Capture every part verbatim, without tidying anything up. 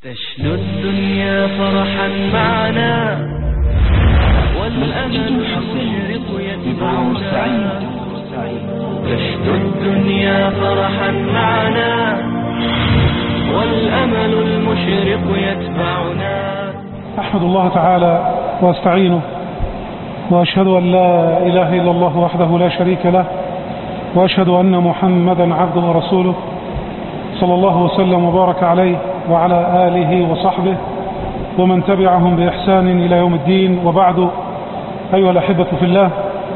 تشنو الدنيا فرحا معنا والأمل المشرق يتبعنا. تشنو الدنيا فرحا معنا والأمل المشرق يتبعنا. أحمد الله تعالى وأستعينه وأشهد أن لا إله إلا الله وحده لا شريك له، وأشهد أن محمدا عبده ورسوله صلى الله وسلم وبارك عليه وعلى آله وصحبه ومن تبعهم بإحسان إلى يوم الدين. وبعد، أيها الأحبة في الله،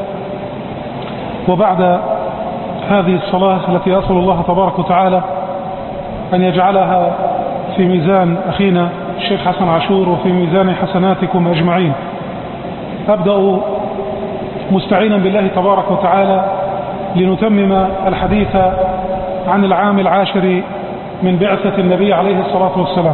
وبعد هذه الصلاة التي أسأل الله تبارك وتعالى أن يجعلها في ميزان أخينا الشيخ حسن عاشور وفي ميزان حسناتكم أجمعين، أبدأ مستعينا بالله تبارك وتعالى لنتمم الحديث عن العام العاشر من بعثة النبي عليه الصلاة والسلام.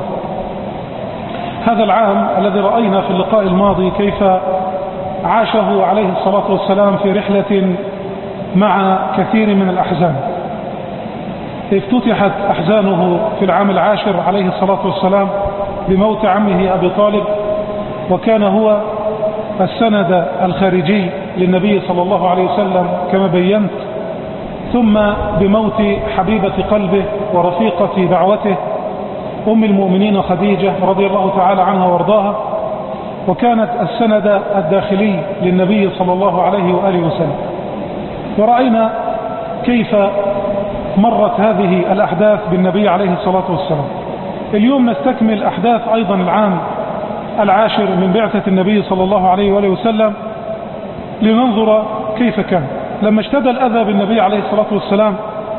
هذا العام الذي رأينا في اللقاء الماضي كيف عاشه عليه الصلاة والسلام في رحلة مع كثير من الأحزان. افتتحت أحزانه في العام العاشر عليه الصلاة والسلام بموت عمه أبي طالب، وكان هو السند الخارجي للنبي صلى الله عليه وسلم كما بينت، ثم بموت حبيبة قلبه ورفيقة دعوته أم المؤمنين خديجة رضي الله تعالى عنها وارضاها، وكانت السند الداخلي للنبي صلى الله عليه وآله وسلم. ورأينا كيف مرت هذه الأحداث بالنبي عليه الصلاة والسلام. اليوم نستكمل أحداث أيضا العام العاشر من بعثة النبي صلى الله عليه وآله وسلم لننظر كيف كان. لما اشتد الأذى بالنبي عليه الصلاة والسلام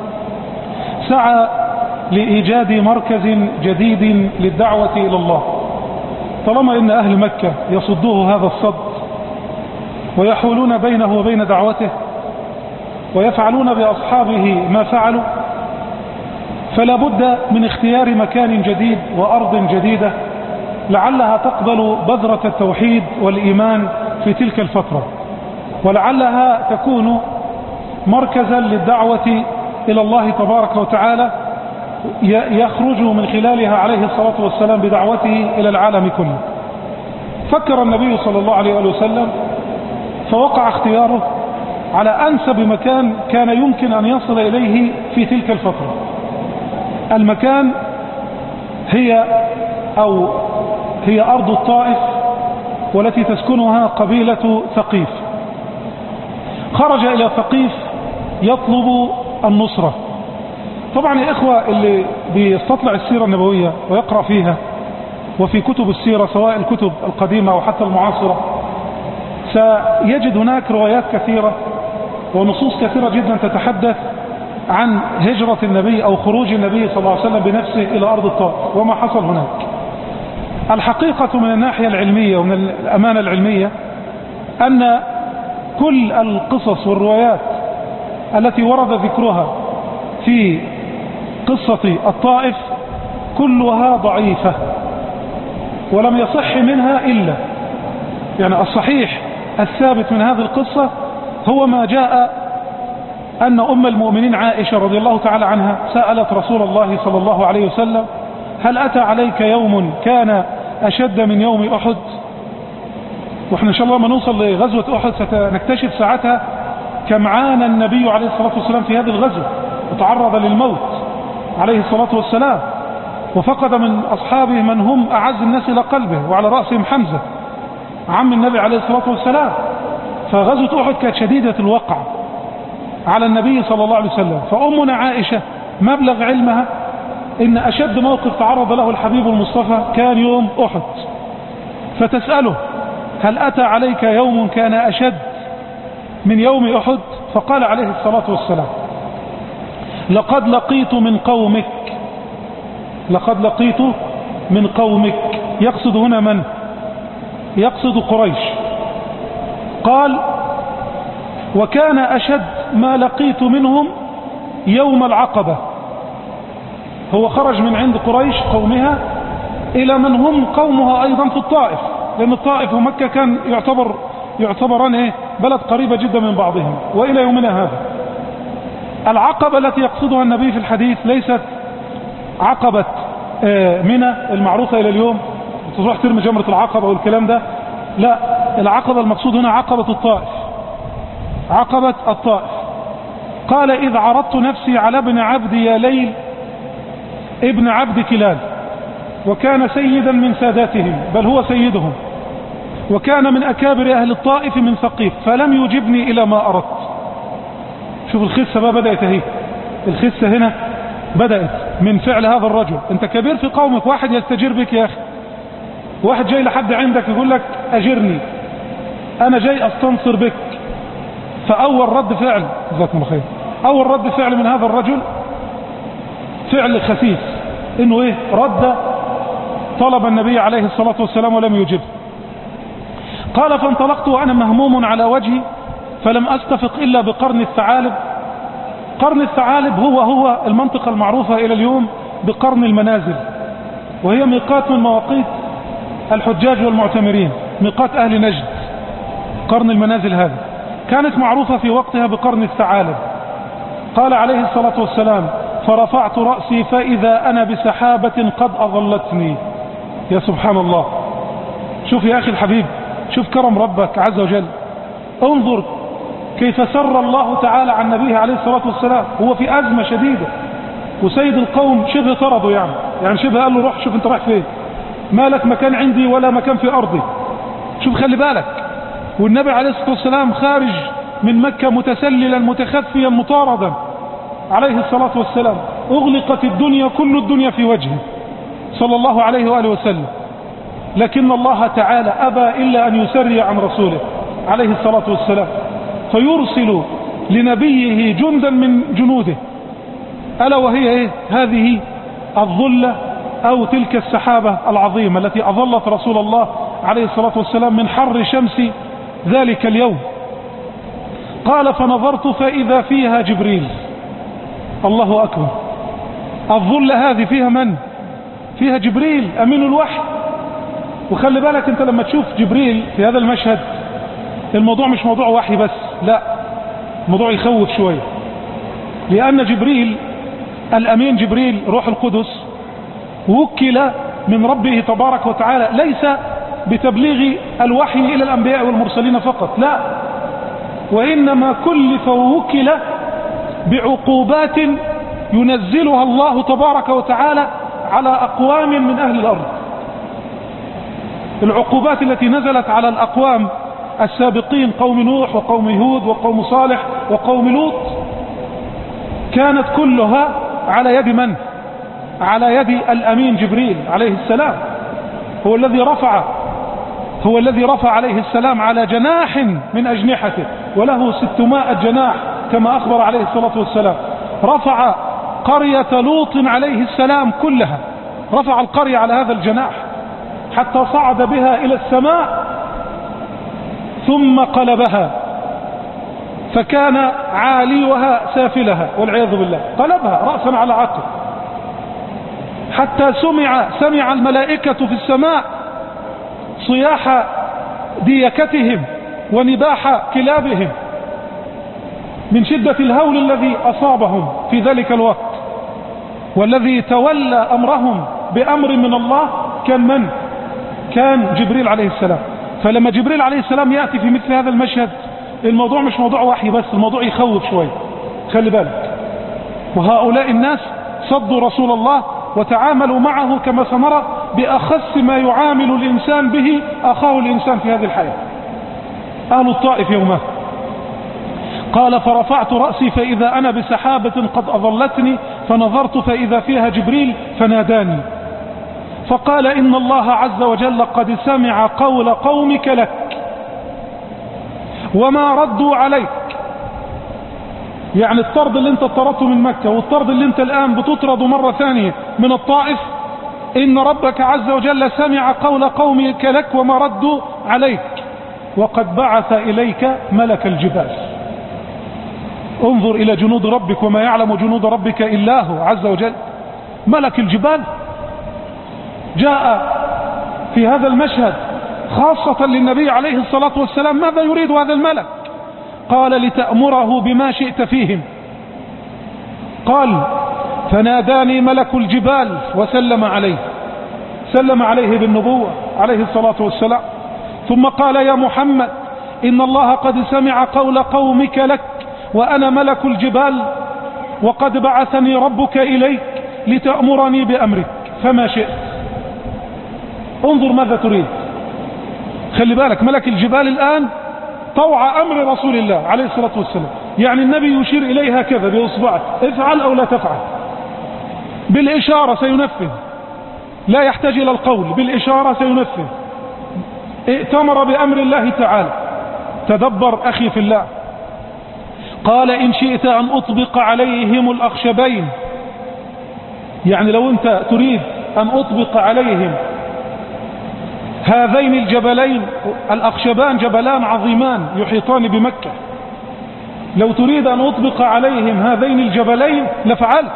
سعى لإيجاد مركز جديد للدعوة إلى الله، طالما إن أهل مكة يصدوه هذا الصد ويحولون بينه وبين دعوته ويفعلون بأصحابه ما فعلوا، فلا بد من اختيار مكان جديد وأرض جديدة لعلها تقبل بذرة التوحيد والإيمان في تلك الفترة، ولعلها تكون مركزا للدعوة إلى الله تبارك وتعالى يخرج من خلالها عليه الصلاة والسلام بدعوته إلى العالم كله. فكر النبي صلى الله عليه وسلم فوقع اختياره على أنسب مكان كان يمكن أن يصل إليه في تلك الفترة. المكان هي أو هي أرض الطائف والتي تسكنها قبيلة ثقيف. خرج إلى ثقيف يطلب النصرة. طبعا يا إخوة اللي بيستطلع السيرة النبوية ويقرأ فيها وفي كتب السيرة سواء الكتب القديمة أو حتى المعاصرة سيجد هناك روايات كثيرة ونصوص كثيرة جدا تتحدث عن هجرة النبي أو خروج النبي صلى الله عليه وسلم بنفسه إلى أرض الطائف وما حصل هناك. الحقيقة من الناحية العلمية ومن الأمانة العلمية أن كل القصص والروايات التي ورد ذكرها في قصة الطائف كلها ضعيفة ولم يصح منها إلا يعني الصحيح الثابت من هذه القصة هو ما جاء أن أم المؤمنين عائشة رضي الله تعالى عنها سألت رسول الله صلى الله عليه وسلم: هل أتى عليك يوم كان أشد من يوم أحد؟ وإحنا إن شاء الله ما نوصل لغزوة أحد سنكتشف ساعتها كم عانى النبي عليه الصلاة والسلام في هذه الغزوة وتعرض للموت عليه الصلاة والسلام، وفقد من أصحابه من هم أعز الناس إلى قلبه، وعلى رأسهم حمزة عم النبي عليه الصلاة والسلام. فغزوة أحد كانت شديدة الوقع على النبي صلى الله عليه وسلم. فأمنا عائشة مبلغ علمها إن أشد موقف تعرض له الحبيب المصطفى كان يوم أحد، فتسأله: هل أتى عليك يوم كان أشد من يوم أحد؟ فقال عليه الصلاة والسلام: لقد لقيت من قومك لقد لقيت من قومك. يقصد هنا من؟ يقصد قريش. قال: وكان أشد ما لقيت منهم يوم العقبة. هو خرج من عند قريش قومها إلى من هم قومها أيضا في الطائف، لأن الطائف ومكة كان يعتبر يعتبران إيه؟ بلد قريبة جدا من بعضهم، وإلى يومنا هذا. العقبة التي يقصدها النبي في الحديث ليست عقبة منى المعروفة إلى اليوم، تروح ترمي جمرة العقبة والكلام ده. لا، العقبة المقصود هنا عقبة الطائف، عقبة الطائف. قال إذ عرضت نفسي على ابن عبد يا ليل ابن عبد كلال، وكان سيدا من ساداتهم، بل هو سيدهم، وكان من أكابر أهل الطائف من ثقيف، فلم يجبني إلى ما أردت. شوف الخسة بقى بدأت اهي، الخسة هنا بدأت من فعل هذا الرجل. انت كبير في قومك، واحد يستجير بك يا أخي، واحد جاي لحد عندك يقول لك أجرني، أنا جاي أستنصر بك. فأول رد فعل، جزاكم الله خير، أول رد فعل من هذا الرجل فعل خسيس، إنه إيه؟ رد طلب النبي عليه الصلاة والسلام ولم يجب. قال فانطلقت وأنا مهموم على وجهي، فلم أستفق إلا بقرن الثعالب. قرن الثعالب هو هو المنطقة المعروفة إلى اليوم بقرن المنازل، وهي ميقات من مواقيت الحجاج والمعتمرين، ميقات أهل نجد. قرن المنازل هذه كانت معروفة في وقتها بقرن الثعالب. قال عليه الصلاة والسلام فرفعت رأسي فإذا أنا بسحابة قد أظلتني. يا سبحان الله، شوف يا أخي الحبيب، شوف كرم ربك عز وجل، انظر كيف سر الله تعالى عن نبيه عليه الصلاة والسلام. هو في أزمة شديدة، وسيد القوم شبه طرده، يعني يعني شبه قال له روح شوف انت رايح فين، ما لك مكان عندي ولا مكان في أرضي. شوف خلي بالك، والنبي عليه الصلاة والسلام خارج من مكة متسللا متخفيا مطاردا عليه الصلاة والسلام، أغلقت الدنيا كل الدنيا في وجهه صلى الله عليه وآله وسلم، لكن الله تعالى أبى إلا أن يسري عن رسوله عليه الصلاة والسلام، فيرسل لنبيه جندا من جنوده، ألا وهي إيه؟ هذه الظلة أو تلك السحابة العظيمة التي أظلت رسول الله عليه الصلاة والسلام من حر شمس ذلك اليوم. قال فنظرت فإذا فيها جبريل. الله أكبر، الظلة هذه فيها من؟ فيها جبريل أمين الوحي. وخلي بالك انت لما تشوف جبريل في هذا المشهد، الموضوع مش موضوع وحي بس، لا، موضوع يخوف شوية، لأن جبريل الأمين جبريل روح القدس وكل من ربه تبارك وتعالى ليس بتبليغ الوحي إلى الأنبياء والمرسلين فقط، لا، وإنما كلف ووكل بعقوبات ينزلها الله تبارك وتعالى على أقوام من أهل الأرض. العقوبات التي نزلت على الأقوام السابقين، قوم نوح وقوم هود وقوم صالح وقوم لوط، كانت كلها على يد من؟ على يد الأمين جبريل عليه السلام. هو الذي رفع هو الذي رفع عليه السلام على جناح من أجنحته، وله ستمائة جناح كما أخبر عليه الصلاة والسلام، رفع قرية لوط عليه السلام كلها، رفع القرية على هذا الجناح حتى صعد بها إلى السماء، ثم قلبها فكان عاليها سافلها والعياذ بالله، قلبها رأسا على عقب، حتى سمع سمع الملائكة في السماء صياح ديكتهم ونباح كلابهم من شدة الهول الذي أصابهم في ذلك الوقت. والذي تولى أمرهم بأمر من الله كان من؟ كان جبريل عليه السلام. فلما جبريل عليه السلام يأتي في مثل هذا المشهد، الموضوع مش موضوع وحي بس، الموضوع يخوف شوي، خلي بالك. وهؤلاء الناس صدوا رسول الله وتعاملوا معه كما سنرى بأخص ما يعامل الإنسان به أخاه الإنسان في هذه الحياة، أهل الطائف يومه. قال فرفعت رأسي فإذا أنا بسحابة قد أظلتني، فنظرت فإذا فيها جبريل فناداني فقال إن الله عز وجل قد سمع قول قومك لك وما ردوا عليك. يعني الطرد اللي انت اطردته من مكة والطرد اللي انت الآن بتطرد مرة ثانية من الطائف، إن ربك عز وجل سمع قول قومك لك وما ردوا عليك، وقد بعث إليك ملك الجبال. انظر إلى جنود ربك، وما يعلم جنود ربك إلا هو عز وجل. ملك الجبال جاء في هذا المشهد خاصة للنبي عليه الصلاة والسلام. ماذا يريد هذا الملك؟ قال لتأمره بما شئت فيهم. قال فناداني ملك الجبال وسلم عليه، سلم عليه بالنبوة عليه الصلاة والسلام، ثم قال يا محمد إن الله قد سمع قول قومك لك وأنا ملك الجبال وقد بعثني ربك إليك لتأمرني بأمرك فما شئت. انظر ماذا تريد. خلي بالك، ملك الجبال الآن طوع أمر رسول الله عليه الصلاة والسلام، يعني النبي يشير إليها كذا بإصبعه، افعل أو لا تفعل، بالإشارة سينفذ، لا يحتاج إلى القول، بالإشارة سينفذ. ائتمر بأمر الله تعالى. تدبر أخي في الله. قال إن شئت أن أطبق عليهم الأخشبين، يعني لو أنت تريد أن أطبق عليهم هذين الجبلين، الأخشبان جبلان عظيمان يحيطان بمكة، لو تريد أن أطبق عليهم هذين الجبلين لفعلت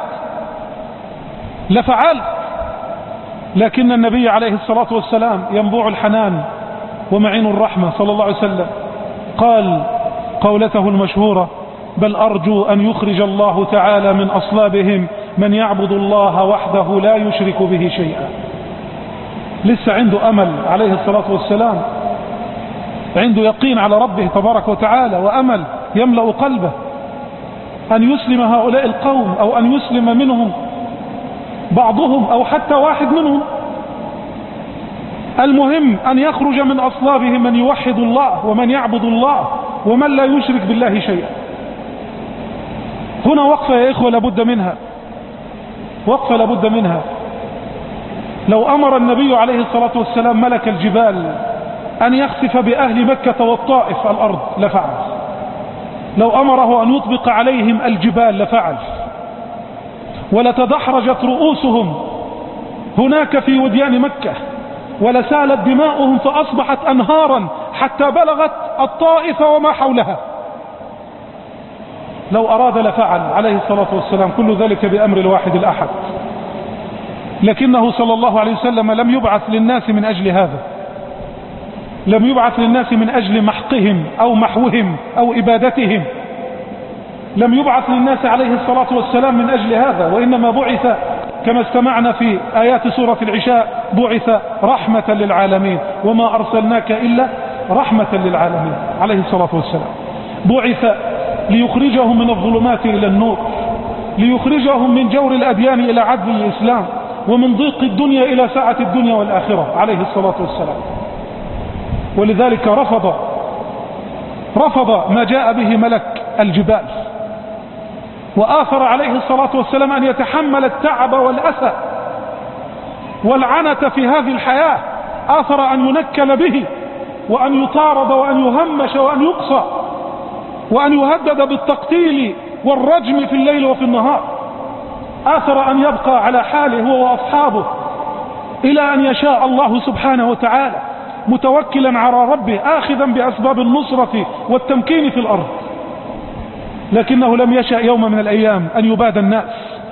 لفعلت لكن النبي عليه الصلاة والسلام ينبوع الحنان ومعين الرحمة صلى الله عليه وسلم قال قولته المشهورة: بل أرجو أن يخرج الله تعالى من أصلابهم من يعبد الله وحده لا يشرك به شيئا. لسه عنده أمل عليه الصلاة والسلام، عنده يقين على ربه تبارك وتعالى وأمل يملأ قلبه أن يسلم هؤلاء القوم، أو أن يسلم منهم بعضهم أو حتى واحد منهم. المهم أن يخرج من أصلابهم من يوحد الله ومن يعبد الله ومن لا يشرك بالله شيئا. هنا وقفة يا إخوة لابد منها، وقفة لابد منها. لو أمر النبي عليه الصلاة والسلام ملك الجبال أن يخسف بأهل مكة والطائف الأرض لفعل، لو أمره أن يطبق عليهم الجبال لفعل، ولتدحرجت رؤوسهم هناك في وديان مكة، ولسالت دماؤهم فأصبحت أنهارا حتى بلغت الطائف وما حولها. لو أراد لفعل عليه الصلاة والسلام، كل ذلك بأمر الواحد الأحد. لكنه صلى الله عليه وسلم لم يبعث للناس من أجل هذا، لم يبعث للناس من أجل محقهم أو محوهم أو إبادتهم، لم يبعث للناس عليه الصلاة والسلام من أجل هذا، وإنما بعث كما استمعنا في آيات سورة العشاء بعث رحمة للعالمين، وما أرسلناك إلا رحمة للعالمين عليه الصلاة والسلام. بعث ليخرجهم من الظلمات إلى النور، ليخرجهم من جور الأديان إلى عدل الإسلام، ومن ضيق الدنيا إلى سعة الدنيا والآخرة عليه الصلاة والسلام. ولذلك رفض رفض ما جاء به ملك الجبال، وآثر عليه الصلاة والسلام أن يتحمل التعب والأسى والعنة في هذه الحياة، آثر أن ينكل به وأن يطارد وأن يهمش وأن يقصى وأن يهدد بالتقتيل والرجم في الليل وفي النهار. آثر أن يبقى على حاله هو وأصحابه إلى أن يشاء الله سبحانه وتعالى، متوكلا على ربه، آخذا بأسباب النصرة والتمكين في الأرض. لكنه لم يشأ يوم من الأيام أن يباد الناس،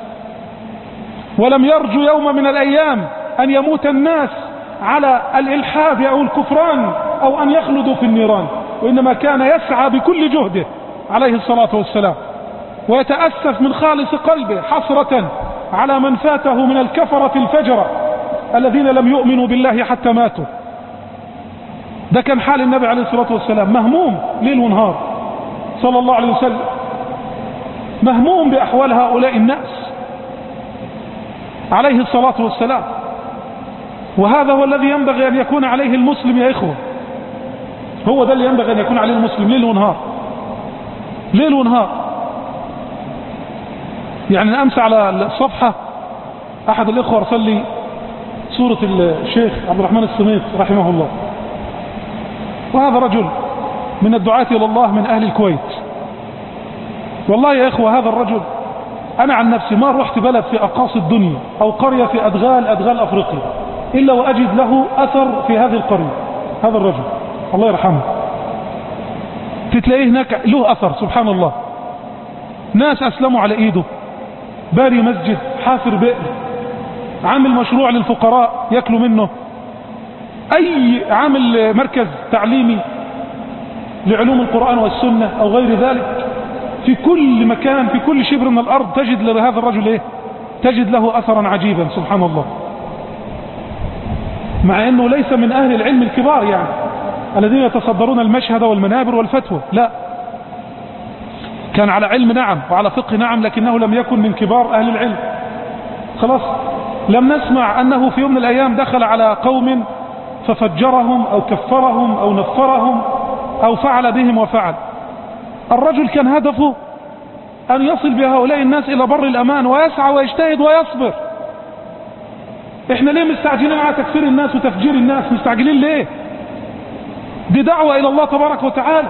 ولم يرجو يوم من الأيام أن يموت الناس على الإلحاد أو الكفران أو أن يخلدوا في النيران، وإنما كان يسعى بكل جهده عليه الصلاة والسلام، ويتأسف من خالص قلبه حسرة على من فاته من الكفرة الفجرة الذين لم يؤمنوا بالله حتى ماتوا. ده كان حال النبي عليه الصلاة والسلام، مهموم ليل ونهار صلى الله عليه وسلم، مهموم بأحوال هؤلاء الناس عليه الصلاة والسلام. وهذا هو الذي ينبغي أن يكون عليه المسلم يا إخوة، هو ده اللي ينبغي أن يكون عليه المسلم ليل ونهار ليل ونهار. يعني أمس على الصفحة أحد الإخوة أرسل لي صورة الشيخ عبد الرحمن السميط رحمه الله، وهذا رجل من الدعاة إلى الله من أهل الكويت. والله يا إخوة هذا الرجل، أنا عن نفسي ما رحت بلد في أقاصي الدنيا أو قرية في أدغال أدغال أفريقيا إلا وأجد له أثر في هذه القرية. هذا الرجل الله يرحمه تتلاقيه هناك له أثر، سبحان الله. ناس أسلموا على إيده، باري مسجد، حافر بئر، عامل مشروع للفقراء يأكلوا منه، أي عامل مركز تعليمي لعلوم القرآن والسنة أو غير ذلك. في كل مكان، في كل شبر من الأرض تجد لهذا الرجل إيه؟ تجد له أثرا عجيبا سبحان الله، مع أنه ليس من أهل العلم الكبار يعني الذين يتصدرون المشهد والمنابر والفتوى، لا، كان على علم نعم وعلى فقه نعم، لكنه لم يكن من كبار أهل العلم. خلاص، لم نسمع أنه في يوم من الأيام دخل على قوم ففجرهم أو كفرهم أو نفرهم أو فعل بهم وفعل. الرجل كان هدفه أن يصل بهؤلاء الناس إلى بر الأمان، ويسعى ويجتهد ويصبر. احنا ليه مستعجلين على تكفير الناس وتفجير الناس؟ مستعجلين ليه؟ دي دعوة إلى الله تبارك وتعالى،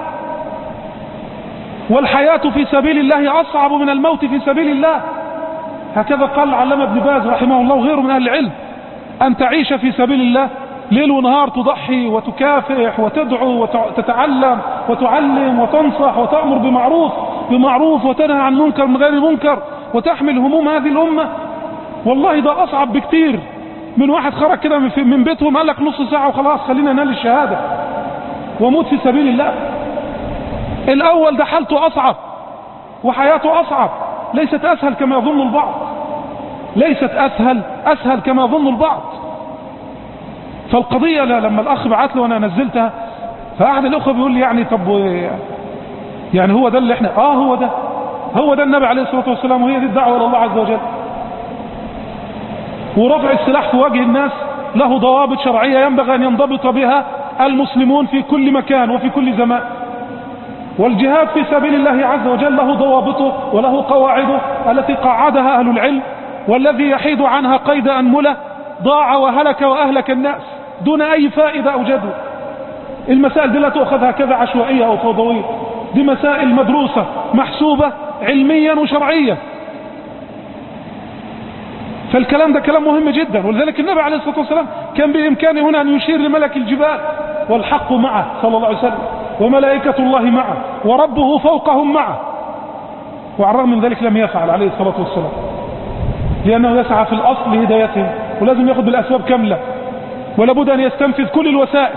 والحياة في سبيل الله أصعب من الموت في سبيل الله. هكذا قال العلامة ابن باز رحمه الله وغيره من أهل العلم، أن تعيش في سبيل الله ليل ونهار، تضحي وتكافح وتدعو وتتعلم وتعلم وتنصح وتأمر بمعروف بمعروف وتنهى عن منكر من غير منكر وتحمل هموم هذه الأمة. والله ده أصعب بكتير من واحد خرج كده من بيتهم قال لك نص ساعة وخلاص خلينا ننال الشهادة وموت في سبيل الله. الأول ده حالته أصعب وحياته أصعب، ليست أسهل كما يظن البعض، ليست أسهل أسهل كما يظن البعض. فالقضية لما الأخ بعت له وأنا نزلتها، فأحد الأخوة بيقول لي يعني طب يعني هو ده اللي احنا آه هو ده هو ده النبي عليه الصلاة والسلام، وهي دي الدعوة إلى الله عز وجل. ورفع السلاح في وجه الناس له ضوابط شرعية ينبغي أن ينضبط بها المسلمون في كل مكان وفي كل زمان. والجهاد في سبيل الله عز وجل له ضوابطه وله قواعده التي قعدها أهل العلم، والذي يحيد عنها قيد أنملة ضاع وهلك وأهلك الناس دون أي فائدة أوجده. المسائل دي لا تؤخذ هكذا عشوائية أو فوضوية، دي مسائل مدروسة محسوبة علميا وشرعيا. فالكلام ده كلام مهم جدا، ولذلك النبي عليه الصلاة والسلام كان بإمكانه هنا أن يشير لملك الجبال والحق معه صلى الله عليه وسلم، وملائكة الله معه، وربه فوقهم معه، وعلى الرغم من ذلك لم يفعل عليه الصلاة والسلام، لأنه يسعى في الأصل لهدايتهم، ولازم يأخذ بالأسباب كاملة، ولابد أن يستنفذ كل الوسائل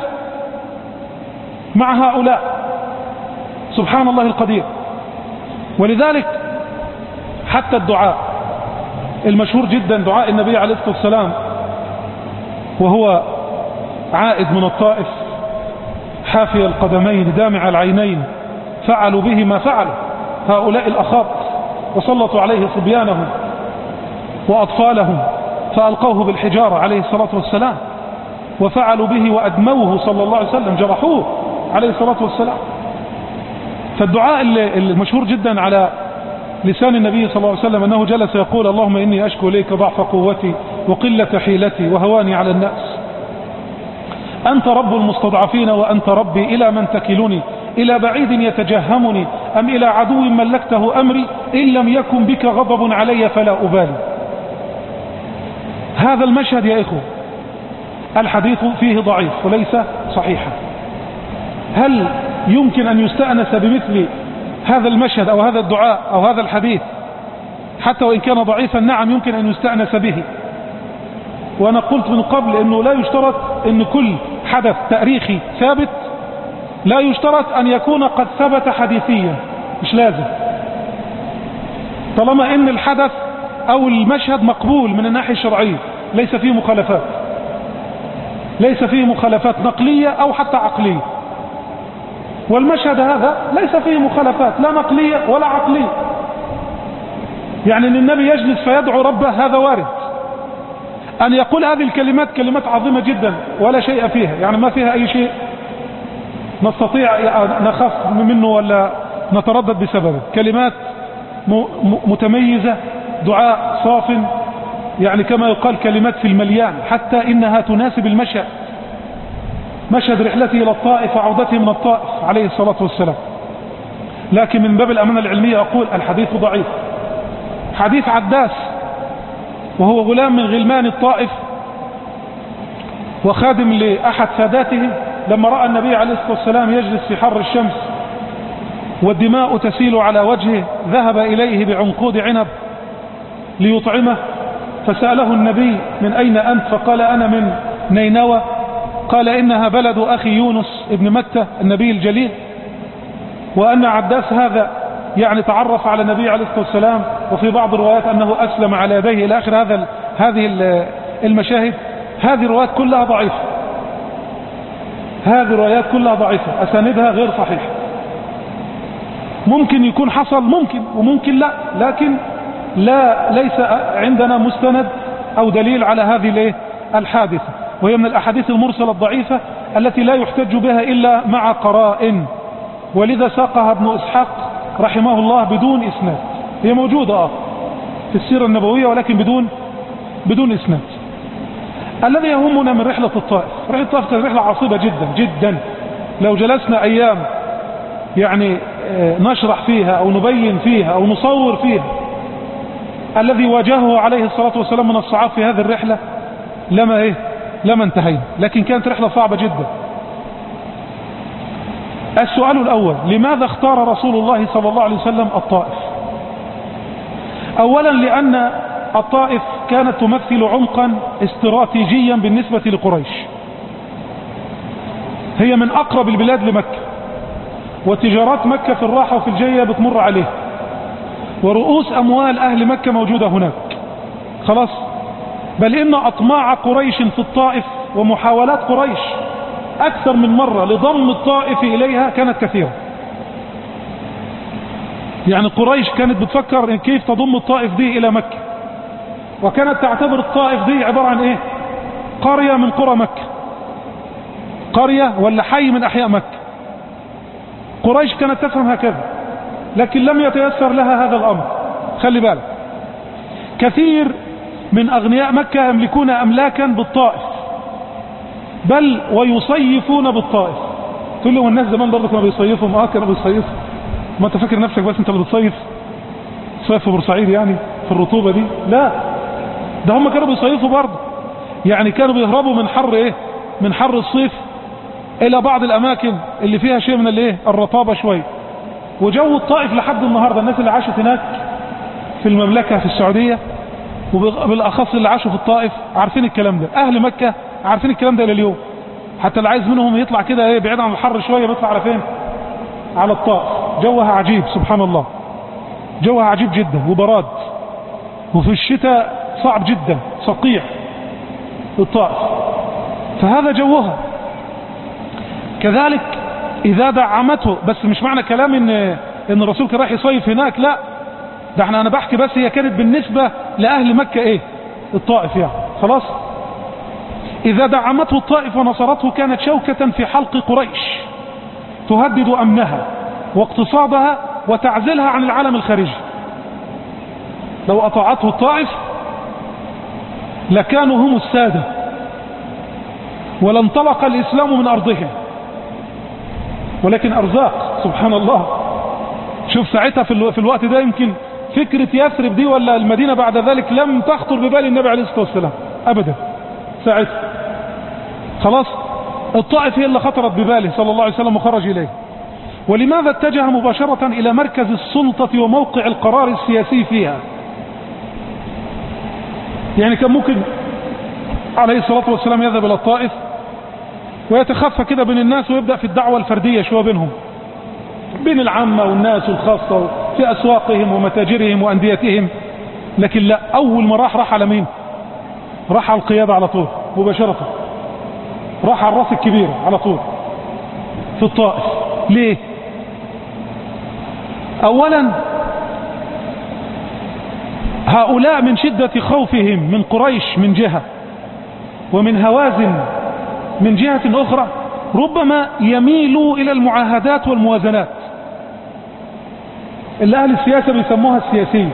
مع هؤلاء. سبحان الله القدير. ولذلك حتى الدعاء المشهور جدا، دعاء النبي عليه الصلاة والسلام وهو عائد من الطائف حافي القدمين دامع العينين، فعلوا به ما فعلوا هؤلاء الأخاط، وسلطوا عليه صبيانهم وأطفالهم فألقوه بالحجارة عليه الصلاة والسلام، وفعلوا به وأدموه صلى الله عليه وسلم، جرحوه عليه الصلاة والسلام. فالدعاء المشهور جدا على لسان النبي صلى الله عليه وسلم أنه جلس يقول اللهم إني أشكو إليك ضعف قوتي وقلة حيلتي وهواني على الناس، أنت رب المستضعفين وأنت ربي، إلى من تكلني؟ إلى بعيد يتجهمني أم إلى عدو ملكته أمري؟ إن لم يكن بك غضب علي فلا أبالي. هذا المشهد يا إخوة الحديث فيه ضعيف وليس صحيحا. هل يمكن أن يستأنس بمثل هذا المشهد أو هذا الدعاء أو هذا الحديث حتى وإن كان ضعيفا؟ نعم يمكن أن يستأنس به. وأنا قلت من قبل أنه لا يشترط أن كل حدث تاريخي ثابت لا يشترط أن يكون قد ثبت حديثيا، مش لازم، طالما أن الحدث أو المشهد مقبول من الناحية الشرعية، ليس فيه مخالفات، ليس فيه مخالفات نقلية أو حتى عقلية. والمشهد هذا ليس فيه مخالفات لا نقلية ولا عقلية. يعني أن النبي يجلس فيدعو ربه هذا وارد، أن يقول هذه الكلمات كلمات عظيمة جدا ولا شيء فيها، يعني ما فيها أي شيء نستطيع نخاف منه ولا نتردد بسببه، كلمات متميزة، دعاء صاف، يعني كما يقال كلمات في المليان، حتى إنها تناسب المشهد، مشهد رحلته إلى الطائف وعودته من الطائف عليه الصلاة والسلام. لكن من باب الأمانة العلمية أقول الحديث ضعيف. حديث عداس وهو غلام من غلمان الطائف وخادم لأحد ساداته، لما رأى النبي عليه الصلاة والسلام يجلس في حر الشمس والدماء تسيل على وجهه، ذهب إليه بعنقود عنب ليطعمه، فسأله النبي من أين أنت؟ فقال أنا من نينوى. قال إنها بلد أخي يونس ابن متى النبي الجليل، وأن عداس هذا يعني تعرف على النبي عليه الصلاة والسلام، وفي بعض الروايات أنه أسلم على يديه إلى آخر هذا هذه المشاهد. هذه الروايات كلها ضعيفة، هذه الروايات كلها ضعيفة، أساندها غير صحيحة. ممكن يكون حصل، ممكن وممكن لا، لكن لا ليس عندنا مستند أو دليل على هذه الحادثة، وهي من الأحاديث المرسلة الضعيفة التي لا يحتج بها إلا مع قرائن، ولذا ساقها ابن إسحاق رحمه الله بدون إسناد. هي موجودة آه في السيرة النبوية ولكن بدون بدون إسناد. الذي يهمنا من رحلة الطائف، رحلة الطائف كانت رحلة عصيبة جدا جدا. لو جلسنا أيام يعني نشرح فيها أو نبين فيها أو نصور فيها الذي واجهه عليه الصلاة والسلام من الصعاب في هذه الرحلة لما إيه لما انتهينا. لكن كانت رحلة صعبة جدا. السؤال الأول: لماذا اختار رسول الله صلى الله عليه وسلم الطائف؟ أولا لأن الطائف كانت تمثل عمقا استراتيجيا بالنسبة لقريش. هي من أقرب البلاد لمكة، وتجارات مكة في الراحة وفي الجاية بتمر عليه، ورؤوس أموال أهل مكة موجودة هناك. خلاص، بل إن أطماع قريش في الطائف ومحاولات قريش أكثر من مرة لضم الطائف إليها كانت كثيرة. يعني قريش كانت بتفكر كيف تضم الطائف دي إلى مكة، وكانت تعتبر الطائف دي عبارة عن إيه؟ قرية من قرى مكة، قرية ولا حي من أحياء مكة. قريش كانت تفهم هكذا، لكن لم يتيسر لها هذا الأمر. خلي بالك، كثير من أغنياء مكة يملكون أملاكا بالطائف، بل ويصيفون بالطائف. تقول له الناس زمان برضه كانوا بيصيفوا. اه كانوا بيصيفوا. ما انت فاكر نفسك بس انت اللي بتصيف؟ صيف في بورسعيد يعني في الرطوبة دي؟ لا، ده هم كانوا بيصيفوا برضه. يعني كانوا بيهربوا من حر ايه من حر الصيف الى بعض الاماكن اللي فيها شيء من الايه الرطابة شوية. وجو الطائف لحد النهاردة الناس اللي عاشت هناك في المملكة في السعودية، وبالاخص اللي عاشوا في الطائف، عارفين الكلام ده. اهل مكة عارفين الكلام ده الى اليوم. حتى اللي عايز منهم يطلع كده ايه بعيد عن الحر شوية بيطلع على فين؟ على الطائف. جوها عجيب سبحان الله، جوها عجيب جدا وبراد، وفي الشتاء صعب جدا صقيع الطائف، فهذا جوها. كذلك اذا دعمته، بس مش معنى كلام ان ان الرسول كان رايح يصيف هناك، لا، ده احنا انا بحكي بس هي كانت بالنسبة لاهل مكة ايه الطائف يعني. خلاص، اذا دعمته الطائف ونصرته كانت شوكة في حلق قريش تهدد امنها واقتصادها وتعزلها عن العالم الخارجي. لو اطاعته الطائف لكانوا هم السادة، ولانطلق الاسلام من ارضهم. ولكن ارزاق سبحان الله. شوف ساعتها في الوقت ده يمكن فكرة يثرب دي ولا المدينة بعد ذلك لم تخطر ببال النبي عليه الصلاة والسلام ابدا ساعتها. خلاص، الطائف هي اللي خطرت بباله صلى الله عليه وسلم وخرج اليه. ولماذا اتجه مباشرة الى مركز السلطة وموقع القرار السياسي فيها؟ يعني كان ممكن عليه الصلاة والسلام يذهب الى الطائف ويتخفى كده بين الناس ويبدأ في الدعوة الفردية شوية بينهم، بين العامة والناس والخاصة في اسواقهم ومتاجرهم وانديتهم. لكن لا، اول ما راح راح على مين؟ راح على القيادة على طول مباشرة، راح على الراس الكبيرة على طول في الطائف. ليه؟ اولا هؤلاء من شدة خوفهم من قريش من جهة، ومن هوازن من جهة اخرى، ربما يميلوا الى المعاهدات والموازنات اللي اهل السياسة بيسموها السياسية.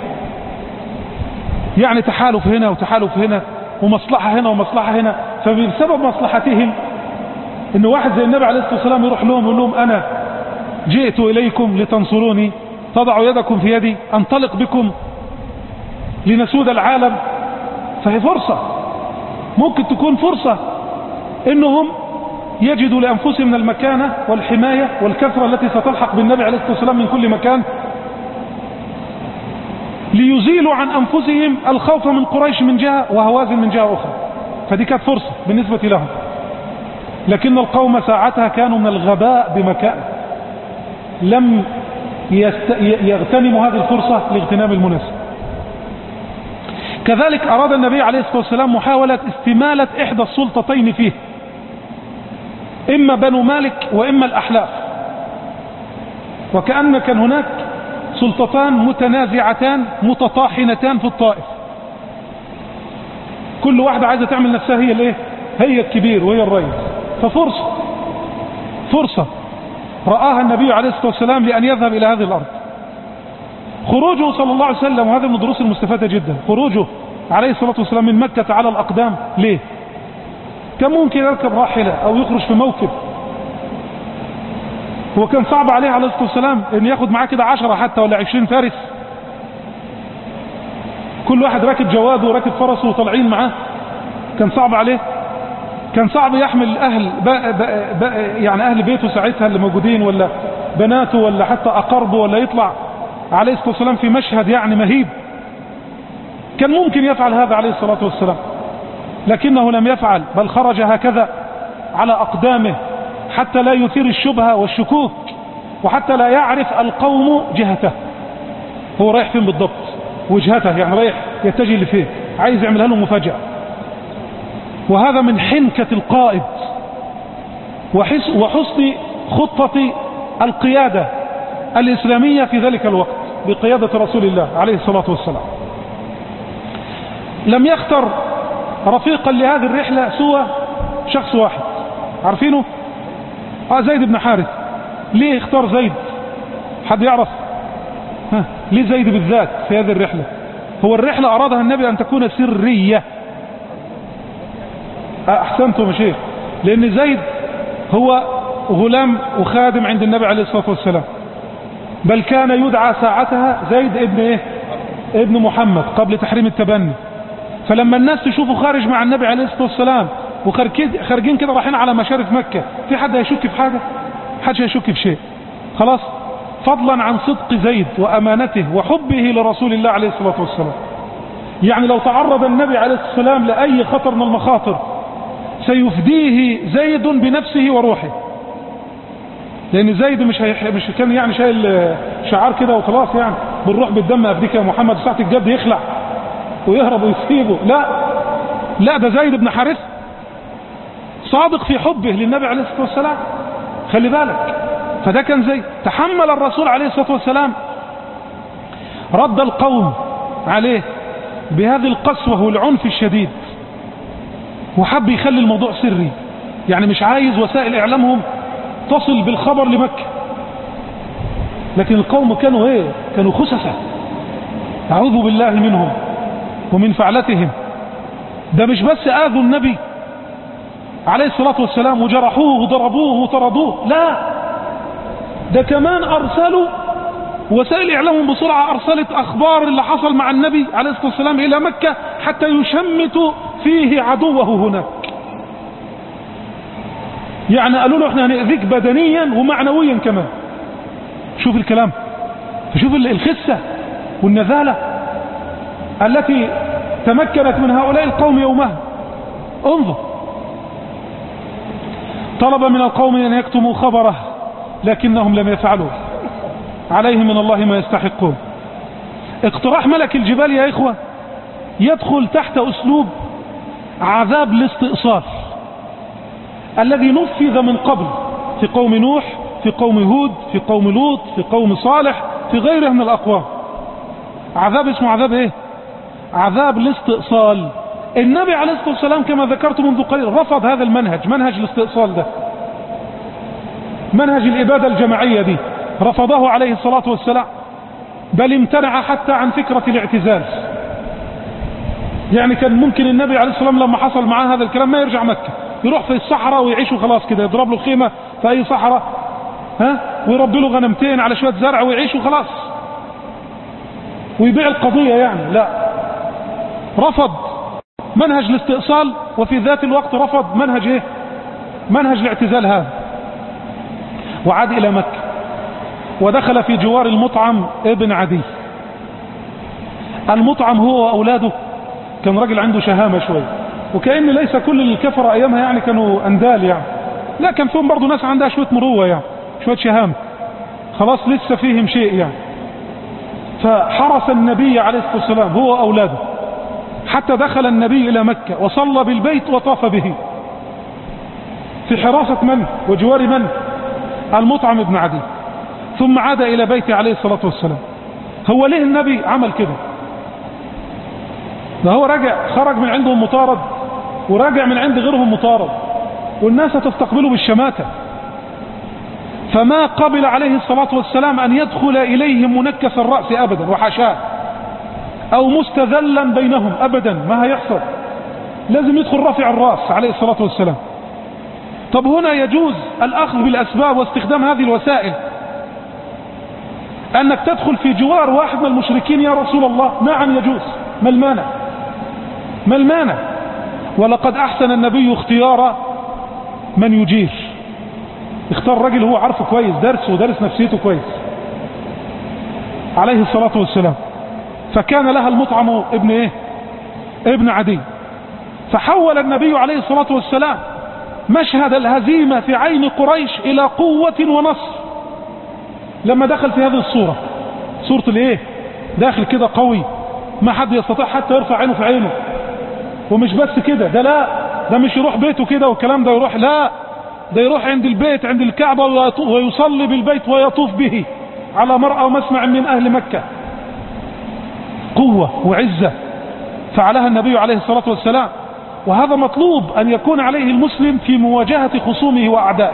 يعني تحالف هنا وتحالف هنا ومصلحة هنا ومصلحة هنا. فبسبب مصلحتهم ان واحد زي النبي عليه الصلاة والسلام يروح لهم ويقول لهم انا جئت اليكم لتنصروني، تضعوا يدكم في يدي، انطلق بكم لنسود العالم. فهي فرصة، ممكن تكون فرصة انهم يجدوا لانفسهم من المكانة والحماية والكثرة التي ستلحق بالنبي عليه الصلاة والسلام من كل مكان، ليزيلوا عن انفسهم الخوف من قريش من جهة وهوازن من جهة اخرى. فدي كانت فرصة بالنسبة لهم. لكن القوم ساعتها كانوا من الغباء بمكان، لم يغتنم هذه الفرصة لاغتنام المناسب. كذلك أراد النبي عليه الصلاة والسلام محاولة استمالة إحدى السلطتين فيه، إما بنو مالك وإما الأحلاف، وكأن كان هناك سلطتان متنازعتان متطاحنتان في الطائف، كل واحدة عايزة تعمل نفسها هي الايه، هي الكبير وهي الرئيس. ففرصة فرصة رآها النبي عليه الصلاة والسلام لأن يذهب إلى هذه الأرض. خروجه صلى الله عليه وسلم، وهذا من الدروس المستفادة جدا، خروجه عليه الصلاة والسلام من مكة على الأقدام ليه؟ كان ممكن يركب راحلة أو يخرج في موكب، هو كان صعب عليه عليه الصلاة والسلام أن ياخد معاه كده عشرة حتى ولا عشرين فارس، كل واحد راكب جواده وراكب فرسه وطالعين معاه، كان صعب عليه. كان صعب يحمل أهل بقى بقى بقى يعني أهل بيته ساعتها اللي موجودين، ولا بناته، ولا حتى أقربه، ولا يطلع عليه الصلاة والسلام في مشهد يعني مهيب. كان ممكن يفعل هذا عليه الصلاة والسلام، لكنه لم يفعل، بل خرج هكذا على أقدامه حتى لا يثير الشبهة والشكوك، وحتى لا يعرف القوم جهته، هو رايح فين بالضبط، وجهته يعني رايح يتجه لفين، عايز يعملها له مفاجأة. وهذا من حنكة القائد وحسن خطة القيادة الإسلامية في ذلك الوقت بقيادة رسول الله عليه الصلاة والسلام. لم يختر رفيقا لهذه الرحلة سوى شخص واحد، عارفينه؟ آه زيد بن حارث. ليه اختار زيد؟ حد يعرف؟ ها ليه زيد بالذات في هذه الرحلة؟ هو الرحلة أرادها النبي أن تكون سرية. أحسنتم يا شيخ، لأن زيد هو غلام وخادم عند النبي عليه الصلاة والسلام، بل كان يدعى ساعتها زيد ابن ايه، ابن محمد قبل تحريم التبني. فلما الناس تشوفه خارج مع النبي عليه الصلاة والسلام وخارجين كده رايحين على مشارف مكة، في حد هيشك في حاجة؟ حد هيشك في شيء خلاص، فضلا عن صدق زيد وأمانته وحبه لرسول الله عليه الصلاة والسلام. يعني لو تعرض النبي عليه الصلاة والسلام لأي خطر من المخاطر سيفديه زيد بنفسه وروحه، لأن زيد مش هي... مش كان يعني شايل شعار كده وخلاص، يعني بالروح بالدم أفديك يا محمد، ساعة الجد يخلع ويهرب ويسيبه، لا لا، ده زيد بن حارث صادق في حبه للنبي عليه الصلاة والسلام، خلي بالك. فده كان زيد تحمل الرسول عليه الصلاة والسلام رد القوم عليه بهذه القسوة والعنف الشديد، وحب يخلي الموضوع سري، يعني مش عايز وسائل إعلامهم تصل بالخبر لمكة. لكن القوم كانوا ايه، كانوا خسسة، أعوذ بالله منهم ومن فعلتهم. ده مش بس آذوا النبي عليه الصلاة والسلام وجرحوه وضربوه وطردوه، لا، ده كمان أرسلوا وسائل إعلامهم بسرعة، أرسلت أخبار اللي حصل مع النبي عليه الصلاة والسلام إلى مكة حتى يشمتوا فيه عدوه هناك. يعني قالوا له احنا هنأذيك بدنيا ومعنويا كمان. شوف الكلام، شوف الخسة والنذالة التي تمكنت من هؤلاء القوم يومها. انظر، طلب من القوم أن يكتموا خبره لكنهم لم يفعلوا، عليهم من الله ما يستحقون. اقتراح ملك الجبال يا إخوة يدخل تحت أسلوب عذاب الاستئصال الذي نفذ من قبل في قوم نوح، في قوم هود، في قوم لوط، في قوم صالح، في غيره من الأقوام. عذاب اسمه عذاب ايه؟ عذاب الاستئصال. النبي عليه الصلاة والسلام كما ذكرت منذ قليل رفض هذا المنهج، منهج الاستئصال ده، منهج الإبادة الجماعية دي، رفضه عليه الصلاة والسلام، بل امتنع حتى عن فكرة الاعتزال. يعني كان ممكن النبي عليه الصلاة والسلام لما حصل معاه هذا الكلام ما يرجع مكة، يروح في الصحراء ويعيش وخلاص كده، يضرب له خيمة في أي صحراء ها ويربي له غنمتين على شوية زرع ويعيش وخلاص ويبيع القضية. يعني لا، رفض منهج الاستئصال، وفي ذات الوقت رفض منهج ايه؟ منهج الاعتزال هذا، وعاد إلى مكة ودخل في جوار المطعم ابن عدي. المطعم هو وأولاده كان راجل عنده شهامة شوية، وكأن ليس كل الكفر أيامها يعني كانوا أندال يعني، لا، كان فيهم برضو ناس عندها شوية مروة يعني، شوية شهامة خلاص لسه فيهم شيء يعني. فحرس النبي عليه الصلاة والسلام هو وأولاده حتى دخل النبي إلى مكة وصلى بالبيت وطاف به في حراسة من وجوار من؟ المطعم بن عدي. ثم عاد إلى بيته عليه الصلاة والسلام. هو ليه النبي عمل كده؟ ده هو رجع خرج من عندهم مطارد وراجع من عند غيرهم مطارد، والناس تستقبله بالشماتة، فما قبل عليه الصلاة والسلام أن يدخل إليهم منكس الرأس أبدا وحاشاه، أو مستذلا بينهم أبدا، ما هيحصل، لازم يدخل رافع الرأس عليه الصلاة والسلام. طب هنا يجوز الأخذ بالأسباب واستخدام هذه الوسائل، أنك تدخل في جوار واحد من المشركين يا رسول الله، نعم يجوز، ما المانع؟ ما المانع؟ ولقد أحسن النبي اختيار من يجير، اختار رجل هو عارفه كويس، درسه ودرس نفسيته كويس عليه الصلاة والسلام. فكان لها المطعم ابن ايه؟ ابن عدي. فحول النبي عليه الصلاة والسلام مشهد الهزيمة في عين قريش إلى قوة ونصر لما دخل في هذه الصورة، صورة الايه؟ داخل كده قوي، ما حد يستطيع حتى يرفع عينه في عينه. ومش بس كده، ده لا، ده مش يروح بيته كده والكلام ده يروح، لا، ده يروح عند البيت عند الكعبة ويصلي بالبيت ويطوف به على مرأى ومسمع من أهل مكة. قوة وعزة فعلها النبي عليه الصلاة والسلام، وهذا مطلوب أن يكون عليه المسلم في مواجهة خصومه وأعدائه،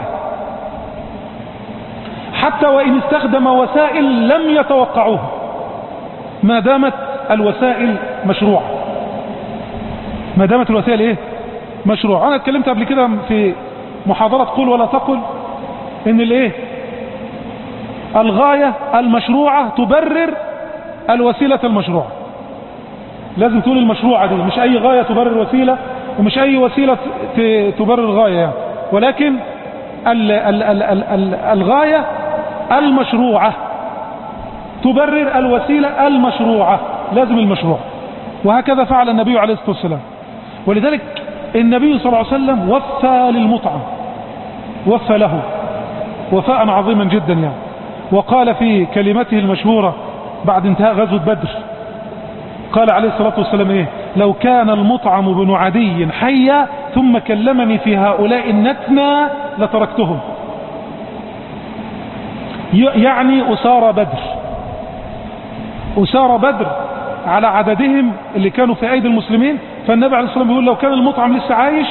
حتى وإن استخدم وسائل لم يتوقعوها، ما دامت الوسائل مشروعة، ما دامت الوسائل ايه؟ مشروعة. أنا اتكلمت قبل كده في محاضرة قل ولا تقل إن الايه؟ الغاية المشروعة تبرر الوسيلة المشروعة. لازم تقول المشروعة دي، مش أي غاية تبرر وسيلة، ومش أي وسيلة تبرر غاية يعني. ولكن ال ال ال ال ال الغاية المشروعة تبرر الوسيلة المشروعة، لازم المشروع. وهكذا فعل النبي عليه الصلاة والسلام. ولذلك النبي صلى الله عليه وسلم وفى للمطعم، وفى له وفاء عظيما جدا يعني. وقال في كلمته المشهورة بعد انتهاء غزوة بدر، قال عليه الصلاة والسلام ايه؟ لو كان المطعم بن عدي حيا ثم كلمني في هؤلاء النتنى لتركتهم. يعني أسار بدر، أسار بدر على عددهم اللي كانوا في أيدي المسلمين. فالنبي عليه الصلاة والسلام بيقول لو كان المطعم لسه عايش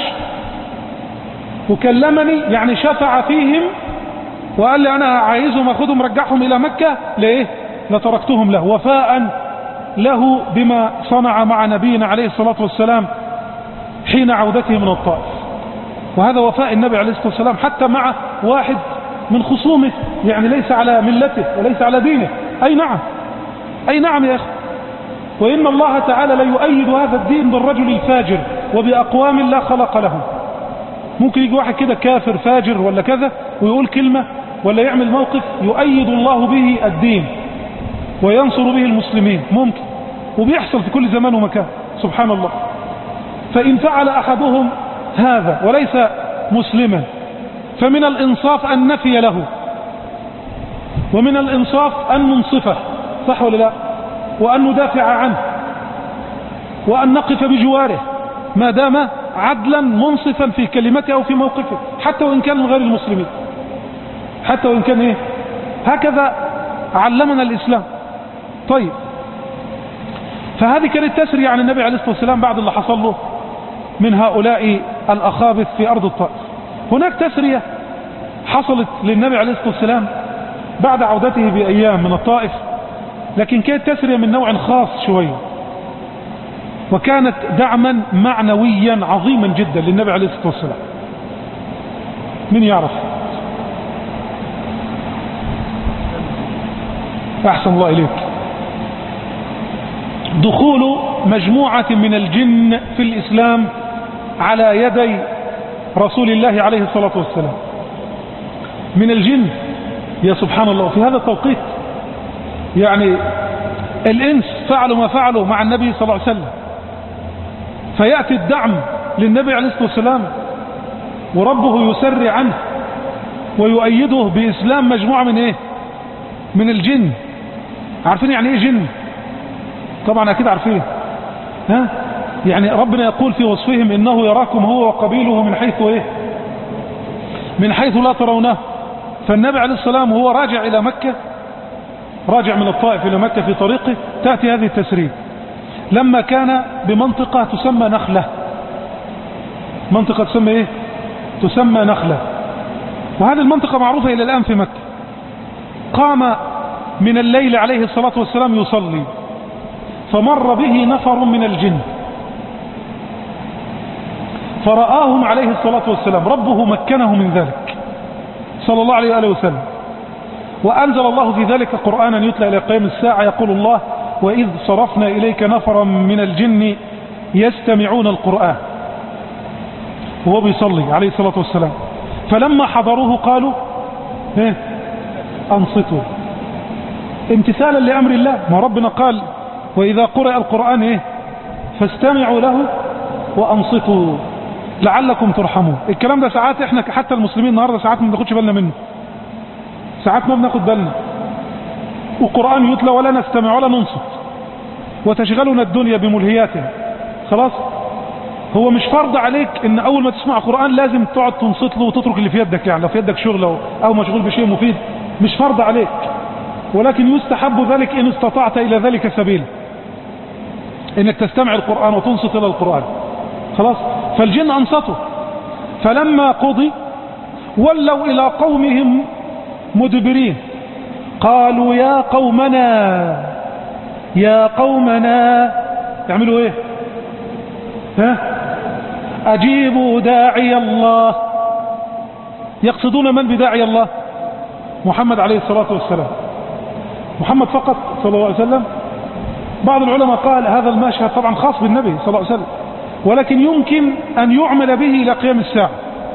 وكلمني، يعني شفع فيهم وقال لي أنا عايزهم أخذهم رجعهم إلى مكة، ليه؟ لتركتهم له، وفاء له بما صنع مع نبينا عليه الصلاة والسلام حين عودته من الطائف. وهذا وفاء النبي عليه الصلاة والسلام حتى مع واحد من خصومه، يعني ليس على ملته وليس على دينه. أي نعم، أي نعم يا أخي. وإن الله تعالى لا يؤيد هذا الدين بالرجل الفاجر وبأقوام لا خلق لهم. ممكن يجي واحد كده كافر فاجر ولا كذا ويقول كلمة ولا يعمل موقف يؤيد الله به الدين وينصر به المسلمين، ممكن، وبيحصل في كل زمان ومكان، سبحان الله. فإن فعل أحدهم هذا وليس مسلما فمن الإنصاف أن نفي له، ومن الإنصاف أن ننصفه، صح ولا لا؟ وأن ندافع عنه، وأن نقف بجواره ما دام عدلا منصفا في كلمته أو في موقفه، حتى وإن كان من غير المسلمين، حتى وإن كان إيه؟ هكذا علمنا الإسلام. طيب، فهذه كانت تسري عن النبي عليه الصلاة والسلام بعد اللي حصل له من هؤلاء الأخابث في أرض الطائف. هناك تسرية حصلت للنبي عليه الصلاة والسلام بعد عودته بأيام من الطائف، لكن كانت تسرية من نوع خاص شوية، وكانت دعما معنويا عظيما جدا للنبي عليه الصلاة والسلام. من يعرف؟ أحسن الله إليك. دخول مجموعة من الجن في الإسلام على يدي رسول الله عليه الصلاة والسلام، من الجن، يا سبحان الله، في هذا التوقيت. يعني الإنس فعلوا ما فعلوا مع النبي صلى الله عليه وسلم، فيأتي الدعم للنبي عليه الصلاة والسلام وربه يسري عنه ويؤيده بإسلام مجموعة من إيه؟ من الجن. عارفين يعني ايه جن؟ طبعا اكيد عارفين. ها يعني ربنا يقول في وصفهم انه يراكم هو وقبيله من حيث ايه؟ من حيث لا ترونه. فالنبي عليه السلام وهو راجع الى مكة، راجع من الطائف الى مكة في طريقه، تأتي هذه التسريب لما كان بمنطقة تسمى نخلة. منطقة تسمى ايه؟ تسمى نخلة. وهذه المنطقة معروفة الى الان في مكة. قام من الليل عليه الصلاة والسلام يصلي، فمر به نفر من الجن فرآهم عليه الصلاة والسلام، ربه مكنه من ذلك صلى الله عليه وآله وسلم. وأنزل الله في ذلك قرآنا يتلى إلى قيام الساعة. يقول الله: وإذ صرفنا إليك نفرا من الجن يستمعون القرآن، وهو بيصلي عليه الصلاة والسلام. فلما حضروه قالوا ايه؟ أنصتوا، امتثالا لأمر الله. ما ربنا قال: وإذا قرأ القرآن ايه؟ فاستمعوا له وأنصتوا لعلكم ترحمون. الكلام ده ساعات احنا حتى المسلمين النهارده ساعات ما بناخدش بالنا منه، ساعات ما بناخد بالنا، وقرآن يتلى ولا نستمع ولا ننصت، وتشغلنا الدنيا بملهياتها. خلاص، هو مش فرض عليك ان اول ما تسمع قرآن لازم تقعد تنصت له وتترك اللي في يدك. يعني لو في يدك شغل او مشغول بشيء مفيد مش فرض عليك، ولكن يستحب ذلك ان استطعت الى ذلك سبيل، انك تستمع القرآن وتنصت الى القرآن. خلاص، فالجن انصتوا. فلما قضي ولوا الى قومهم مدبرين، قالوا: يا قومنا يا قومنا يعملوا ايه؟ ها؟ اجيبوا داعي الله. يقصدون من بداعي الله؟ محمد عليه الصلاة والسلام. محمد فقط صلى الله عليه وسلم. بعض العلماء قال هذا المشهد طبعا خاص بالنبي صلى الله عليه وسلم، ولكن يمكن أن يعمل به إلى قيام الساعة.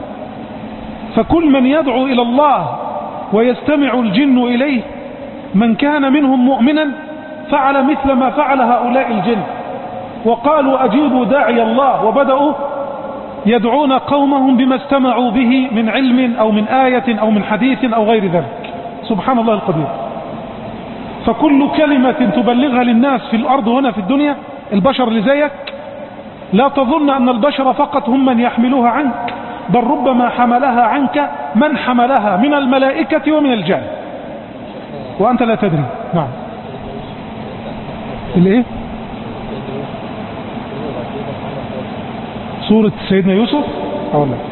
فكل من يدعو إلى الله ويستمع الجن إليه، من كان منهم مؤمنا فعل مثل ما فعل هؤلاء الجن، وقالوا: أجيبوا داعي الله، وبدأوا يدعون قومهم بما استمعوا به من علم أو من آية أو من حديث أو غير ذلك. سبحان الله القدير. فكل كلمة تبلغها للناس في الأرض هنا في الدنيا، البشر اللي زيك، لا تظن أن البشر فقط هم من يحملوها عنك، بل ربما حملها عنك من حملها من الملائكة ومن الجن وأنت لا تدري. نعم. اللي ايه؟ سورة سيدنا يوسف أو لا؟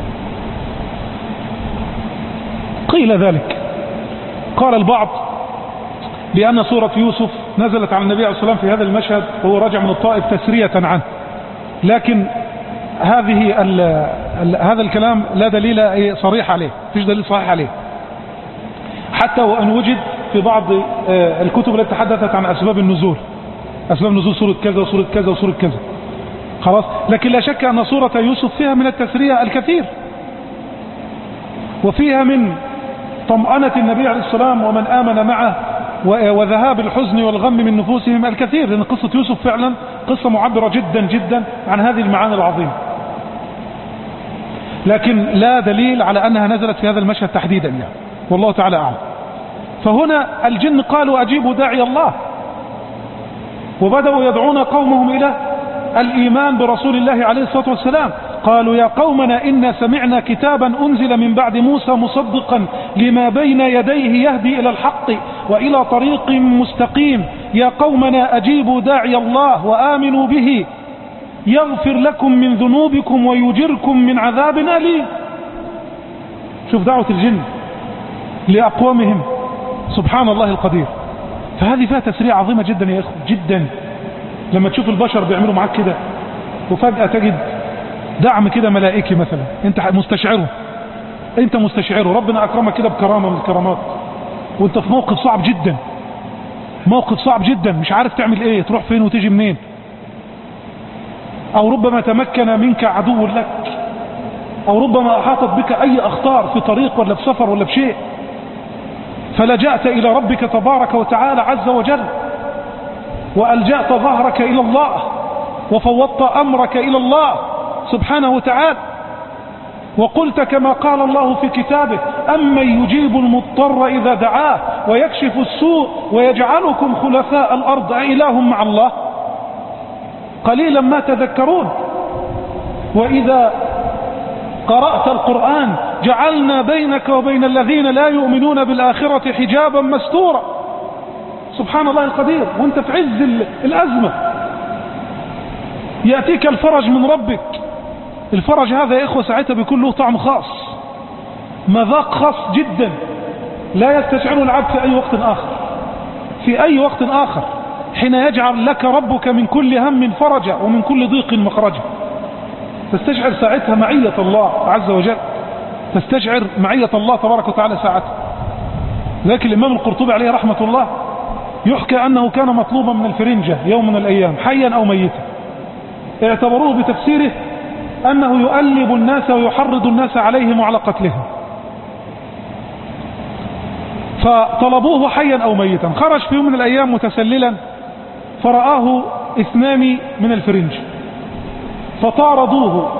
قيل ذلك. قال البعض بأن سورة يوسف نزلت على النبي عليه الصلاة والسلام في هذا المشهد وهو راجع من الطائف تسرية عنه، لكن هذه ال ال هذا الكلام لا دليل صريح عليه، فيش دليل صحيح عليه، حتى وأن وجد في بعض الكتب التي تحدثت عن أسباب النزول، أسباب نزول سورة كذا وسورة كذا وسورة كذا. خلاص، لكن لا شك أن سورة يوسف فيها من التسرية الكثير، وفيها من طمأنة النبي عليه السلام ومن آمن معه وذهاب الحزن والغم من نفوسهم الكثير، لأن قصة يوسف فعلا قصة معبرة جدا جدا عن هذه المعاني العظيمة، لكن لا دليل على أنها نزلت في هذا المشهد تحديدا يعني، والله تعالى أعلم. فهنا الجن قالوا: أجيبوا داعي الله، وبدأوا يدعون قومهم إلى الإيمان برسول الله عليه الصلاة والسلام. قالوا: يا قومنا إنا سمعنا كتابا أنزل من بعد موسى مصدقا لما بين يديه يهدي إلى الحق وإلى طريق مستقيم. يا قومنا أجيبوا داعي الله وآمنوا به يغفر لكم من ذنوبكم ويجركم من عذاب أليم. شوف دعوة الجن لأقوامهم، سبحان الله القدير. فهذه فيها تسريع عظيمة جدا يا إخوة، جدا. لما تشوف البشر بيعملوا معاك كده وفجأة تجد دعم كده ملائكي مثلا، انت مستشعره، انت مستشعره، ربنا اكرمك كده بكرامة من الكرامات، وانت في موقف صعب جدا، موقف صعب جدا، مش عارف تعمل ايه، تروح فين وتيجي منين، او ربما تمكن منك عدو لك، او ربما احاطت بك اي اخطار في طريق ولا في سفر ولا بشيء، فلجأت الى ربك تبارك وتعالى عز وجل، وألجأت ظهرك إلى الله، وفوضت أمرك إلى الله سبحانه وتعالى. وقلت كما قال الله في كتابه: أمن يجيب المضطر إذا دعاه ويكشف السوء ويجعلكم خلفاء الأرض أإله مع الله قليلا ما تذكرون. وإذا قرأت القرآن جعلنا بينك وبين الذين لا يؤمنون بالآخرة حجابا مستورا. سبحان الله القدير، وانت في عز الأزمة يأتيك الفرج من ربك. الفرج هذا يا إخوة ساعتها بيكون له طعم خاص، مذاق خاص جدا لا يستشعره العبد في أي وقت آخر. في أي وقت آخر حين يجعل لك ربك من كل هم فرجا ومن كل ضيق مخرجا، تستشعر ساعتها معية الله عز وجل، تستشعر معية الله تبارك وتعالى ساعتها. لكن الإمام القرطبي عليه رحمة الله يحكى أنه كان مطلوبا من الفرنجة يوم من الأيام حيا أو ميتا، اعتبروه بتفسيره أنه يؤلب الناس ويحرض الناس عليهم وعلى قتلهم، فطلبوه حيا أو ميتا. خرج في يوم من الأيام متسللا فرآه اثنان من الفرنج فطاردوه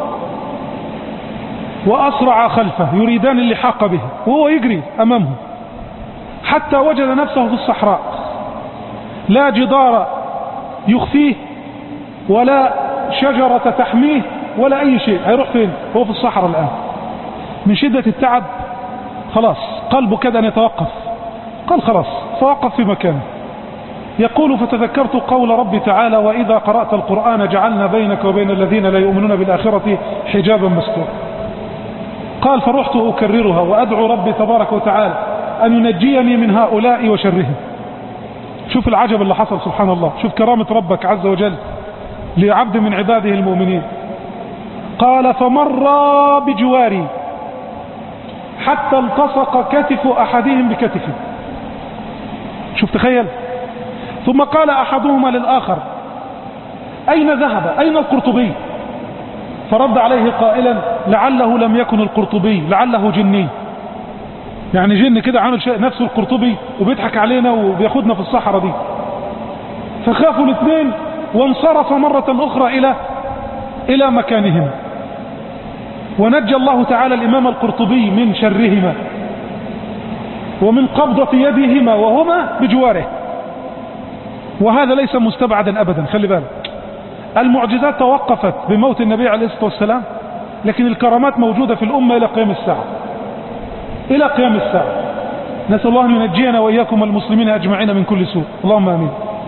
وأسرع خلفه يريدان اللحاق به، وهو يجري أمامهم حتى وجد نفسه في الصحراء، لا جدار يخفيه ولا شجرة تحميه ولا أي شيء. هيروح فين؟ هو في الصحراء الآن. من شدة التعب خلاص قلبه كاد أن يتوقف، قال خلاص فوقف في مكانه. يقول: فتذكرت قول ربي تعالى: وإذا قرأت القرآن جعلنا بينك وبين الذين لا يؤمنون بالآخرة حجابا مستورا. قال: فرحت أكررها وأدعو ربي تبارك وتعالى أن ينجيني من هؤلاء وشرهم. شوف العجب اللي حصل، سبحان الله، شوف كرامة ربك عز وجل لعبد من عباده المؤمنين. قال: فمر بجواري حتى التصق كتف أحدهم بكتفي. شوف تخيل. ثم قال أحدهما للآخر: أين ذهب؟ أين القرطبي؟ فرد عليه قائلا: لعله لم يكن القرطبي، لعله جني. يعني جن كده عامل شيء نفسه القرطبي وبيضحك علينا وبياخدنا في الصحراء دي. فخافوا الاثنين وانصرف مرة أخرى إلى إلى مكانهم، ونجى الله تعالى الإمام القرطبي من شرهما ومن قبضة يدهما وهما بجواره. وهذا ليس مستبعدا أبدا. خلي بالك، المعجزات توقفت بموت النبي عليه الصلاة والسلام، لكن الكرامات موجودة في الأمة إلى قيام الساعة، إلى قيام الساعة. نسأل الله أن ينجينا وإياكم المسلمين أجمعين من كل سوء، اللهم آمين.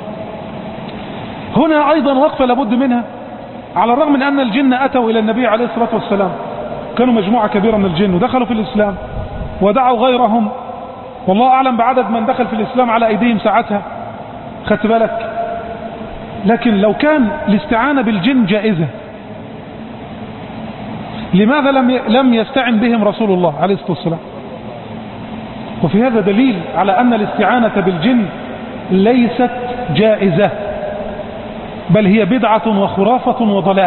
هنا أيضا وقفة لابد منها. على الرغم من أن الجن أتوا إلى النبي عليه الصلاة والسلام، كانوا مجموعة كبيرة من الجن ودخلوا في الإسلام ودعوا غيرهم، والله أعلم بعدد من دخل في الإسلام على أيديهم ساعتها، خدت بالك. لكن لو كان الاستعانة بالجن جائزة، لماذا لم لم يستعن بهم رسول الله عليه الصلاة والسلام؟ وفي هذا دليل على أن الاستعانة بالجن ليست جائزة، بل هي بدعة وخرافة وضلال.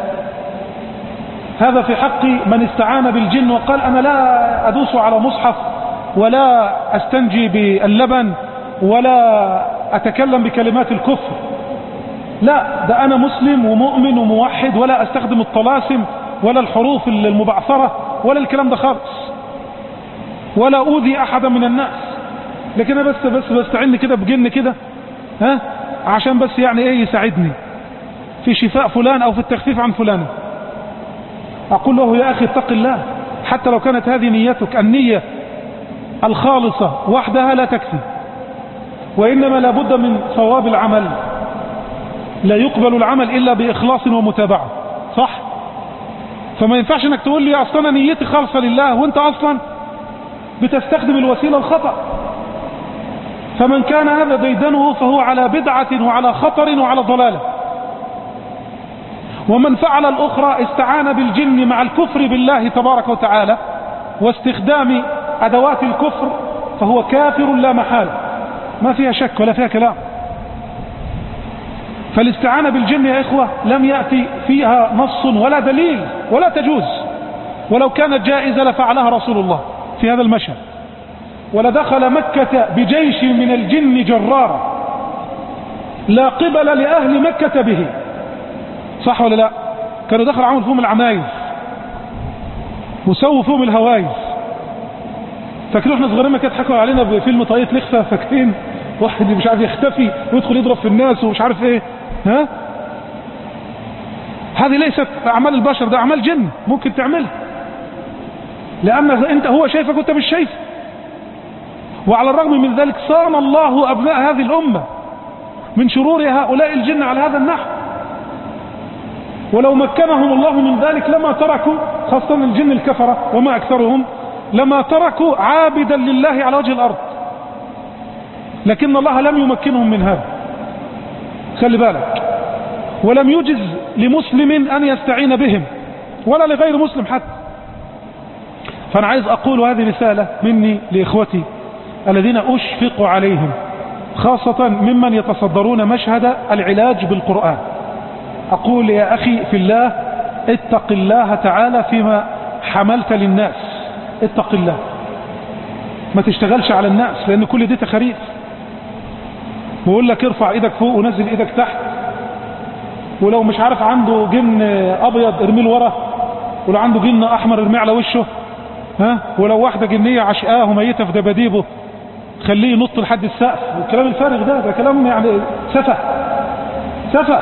هذا في حق من استعان بالجن وقال: أنا لا أدوس على مصحف ولا أستنجي باللبن ولا أتكلم بكلمات الكفر، لا، ده أنا مسلم ومؤمن وموحد ولا أستخدم الطلاسم ولا الحروف المبعثرة ولا الكلام ده خالص، ولا أوذي أحدا من الناس، لكن أنا بس بس بستعين كده بجن كده، ها، عشان بس يعني ايه يساعدني في شفاء فلان او في التخفيف عن فلان. اقول له: يا اخي اتق الله، حتى لو كانت هذه نيتك، النية الخالصة وحدها لا تكفي، وانما لابد من صواب العمل. لا يقبل العمل الا باخلاص ومتابعة، صح؟ فما ينفعش انك تقول لي اصلا نيتي خالصة لله وانت اصلا بتستخدم الوسيلة الخطأ. فمن كان هذا ديدنه فهو على بدعة وعلى خطر وعلى ضلالة. ومن فعل الأخرى استعان بالجن مع الكفر بالله تبارك وتعالى واستخدام أدوات الكفر، فهو كافر لا محالة، ما فيها شك ولا فيها كلام. فالاستعانة بالجن يا إخوة لم يأتي فيها نص ولا دليل ولا تجوز، ولو كانت جائزة لفعلها رسول الله في هذا المشهد، ولدخل مكة بجيش من الجن جرارا لا قبل لأهل مكة به، صح ولا لا؟ كانوا دخلوا عمل فيهم العمايز، وسووا فيهم الهوايز. فاكرين احنا صغيرين كانت حكوا علينا بفيلم طاقية لخفة؟ فاكرين واحد مش عارف يختفي ويدخل يضرب في الناس ومش عارف ايه. ها هذه ليست اعمال البشر، ده اعمال جن ممكن تعملها، لان انت هو شايفك وانت مش شايفه. وعلى الرغم من ذلك صان الله ابناء هذه الامه من شرور هؤلاء الجن على هذا النحو. ولو مكنهم الله من ذلك لما تركوا، خاصة الجن الكفرة وما أكثرهم، لما تركوا عابدا لله على وجه الأرض، لكن الله لم يمكنهم من هذا. خلي بالك، ولم يجز لمسلم أن يستعين بهم ولا لغير مسلم حتى. فأنا عايز أقول هذه رسالة مني لإخوتي الذين أشفق عليهم، خاصة ممن يتصدرون مشهد العلاج بالقرآن. أقول يا أخي في الله، اتق الله تعالى فيما حملت للناس، اتق الله، ما تشتغلش على الناس، لأن كل دي تخاريف. بقول لك ارفع ايدك فوق ونزل ايدك تحت، ولو مش عارف عنده جن ابيض ارميه لورا، ولو عنده جن احمر ارميه على وشه، ها، ولو واحدة جنية عشقاه وميتة في دباديبه خليه ينط لحد السقف. والكلام الفارغ ده ده كلام يعني سفه سفه.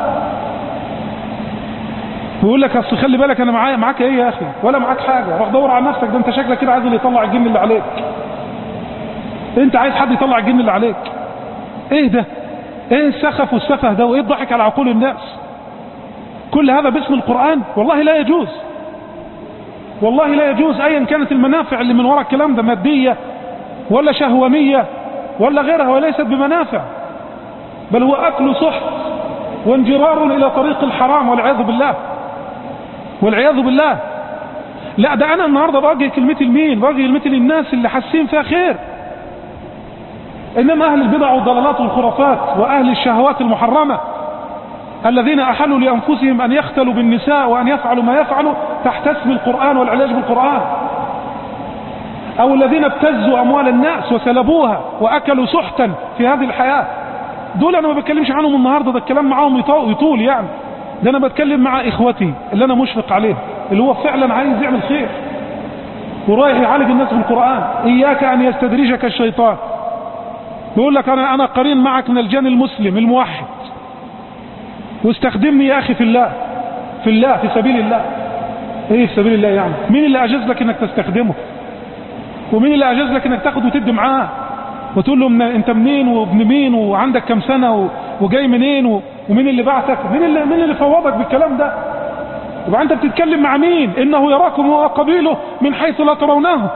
ويقول لك اصل خلي بالك انا معايا، معاك ايه يا اخي؟ ولا معاك حاجه، روح دور على نفسك، ده انت شكلك كده عايز اللي يطلع الجن اللي عليك. انت عايز حد يطلع الجن اللي عليك؟ ايه ده؟ ايه السخف والسفه ده؟ وايه الضحك على عقول الناس؟ كل هذا باسم القرآن؟ والله لا يجوز، والله لا يجوز، ايا كانت المنافع اللي من وراء الكلام ده، ماديه ولا شهوانيه ولا غيرها، وليست بمنافع، بل هو اكل سحت وانجرار الى طريق الحرام والعياذ بالله والعياذ بالله. لا، ده انا النهارده بوجه كلمتي لمين؟ بوجه كلمتي للناس اللي حاسين فيها خير. انما اهل البدع والضلالات والخرافات واهل الشهوات المحرمه الذين احلوا لانفسهم ان يختلوا بالنساء وان يفعلوا ما يفعلوا تحت اسم القرآن والعلاج بالقرآن، او الذين ابتزوا اموال الناس وسلبوها واكلوا سحتا في هذه الحياة، دول انا ما بتكلمش عنهم النهارده، ده الكلام معاهم يطول يعني. ده انا بتكلم مع اخوتي اللي انا مشفق عليه، اللي هو فعلا عايز يعمل خير ورايح يعالج الناس بالقرآن. اياك ان يستدرجك الشيطان، بيقول لك انا انا قرين معك من الجان المسلم الموحد، واستخدمني يا اخي في الله، في الله، في سبيل الله. ايه في سبيل الله يعني؟ مين اللي اجاز لك انك تستخدمه؟ ومين اللي اجاز لك انك تاخد وتدي معاه وتقول له من انت منين وابن مين وعندك كم سنة وجاي منين ومين اللي بعتك؟ مين اللي مين اللي فوضك بالكلام ده؟ يبقى انت بتتكلم مع مين؟ انه يراكم هو قبيله من حيث لا ترونه.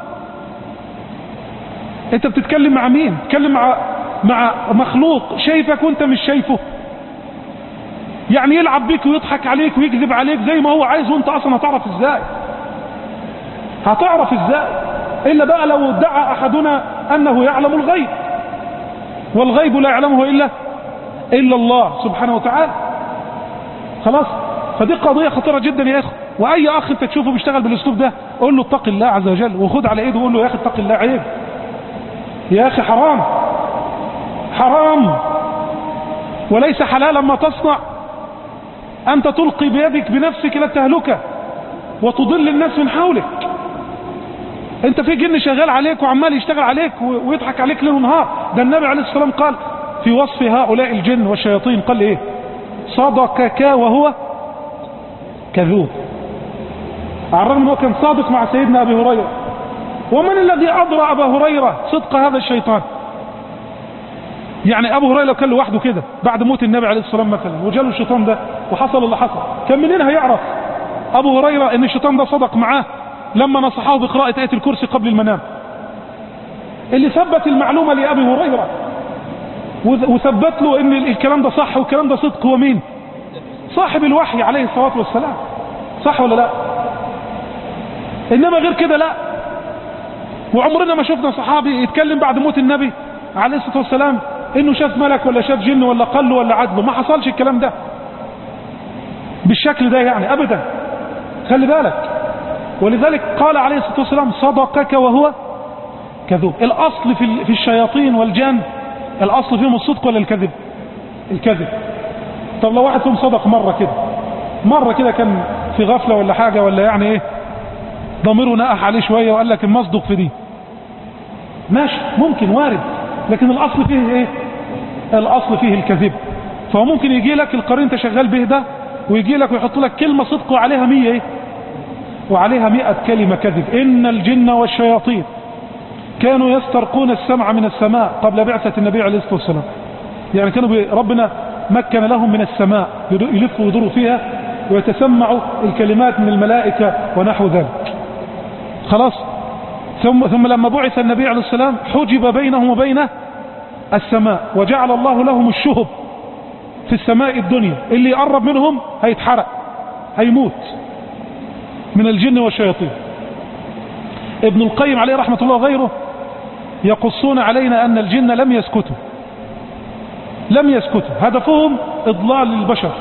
انت بتتكلم مع مين؟ بتتكلم مع مع مخلوق شايفك وانت مش شايفه، يعني يلعب بيك ويضحك عليك ويكذب عليك زي ما هو عايز، وانت اصلا هتعرف ازاي؟ هتعرف ازاي؟ الا بقى لو ادعى احدنا انه يعلم الغيب، والغيب لا يعلمه الا الا الله سبحانه وتعالى. خلاص، فدي قضية خطيرة جدا يا اخو. واي اخ انت تشوفه بيشتغل بالاسلوب ده قول له اتق الله عز وجل، وخد على ايده وقول له يا اخي اتق الله، عيب يا اخي، حرام حرام، وليس حلالا ما تصنع انت تلقي بيدك بنفسك الى التهلكة وتضل الناس من حولك. انت في جن شغال عليك وعمال يشتغل عليك ويضحك عليك ليل ونهار. ده النبي عليه الصلاة والسلام قال في وصف هؤلاء الجن والشياطين، قال ايه؟ صدقك وهو كذوب. على الرغم انه كان صادق مع سيدنا ابي هريرة. ومن الذي ادرى ابا هريرة صدق هذا الشيطان؟ يعني ابو هريرة لو كان لوحده كده بعد موت النبي عليه الصلاة والسلام مثلا وجاله الشيطان ده وحصل اللي حصل، كان منين هيعرف ابو هريرة ان الشيطان ده صدق معاه لما نصحه بقراءة آية الكرسي قبل المنام؟ اللي ثبت المعلومة لأبي هريرة وثبت له ان الكلام ده صح والكلام ده صدق هو مين؟ صاحب الوحي عليه الصلاة والسلام. صح ولا لا؟ انما غير كده لا. وعمرنا ما شفنا صحابي يتكلم بعد موت النبي عليه الصلاة والسلام انه شاف ملك ولا شاف جن ولا قل ولا عدل، ما حصلش الكلام ده بالشكل ده يعني ابدا. خلي بالك. ولذلك قال عليه الصلاة والسلام صدقك وهو كذوب. الاصل في في الشياطين والجن الاصل فيهم الصدق ولا الكذب؟ الكذب. طب لو واحد فيهم صدق مرة كده، مرة كده كان في غفلة ولا حاجة ولا يعني ايه ضميره نقح عليه شوية وقال لك المصدق في دي، ماشي ممكن وارد، لكن الأصل فيه ايه؟ الأصل فيه الكذب. فهو ممكن يجي لك القرين انت شغال به ده ويجي لك ويحط لك كلمة صدق وعليها مية ايه؟ وعليها مئة كلمة كذب. إن الجن والشياطين كانوا يسترقون السمع من السماء قبل بعثة النبي عليه الصلاة والسلام. يعني كانوا ربنا مكن لهم من السماء يلفوا ويدوروا فيها ويتسمعوا الكلمات من الملائكة ونحو ذلك. خلاص. ثم, ثم لما بعث النبي عليه السلام حجب بينهم وبين السماء، وجعل الله لهم الشهب في السماء الدنيا، اللي يقرب منهم هيتحرق هيموت من الجن والشياطين. ابن القيم عليه رحمة الله وغيره يقصون علينا أن الجن لم يسكتوا لم يسكتوا هدفهم إضلال للبشر.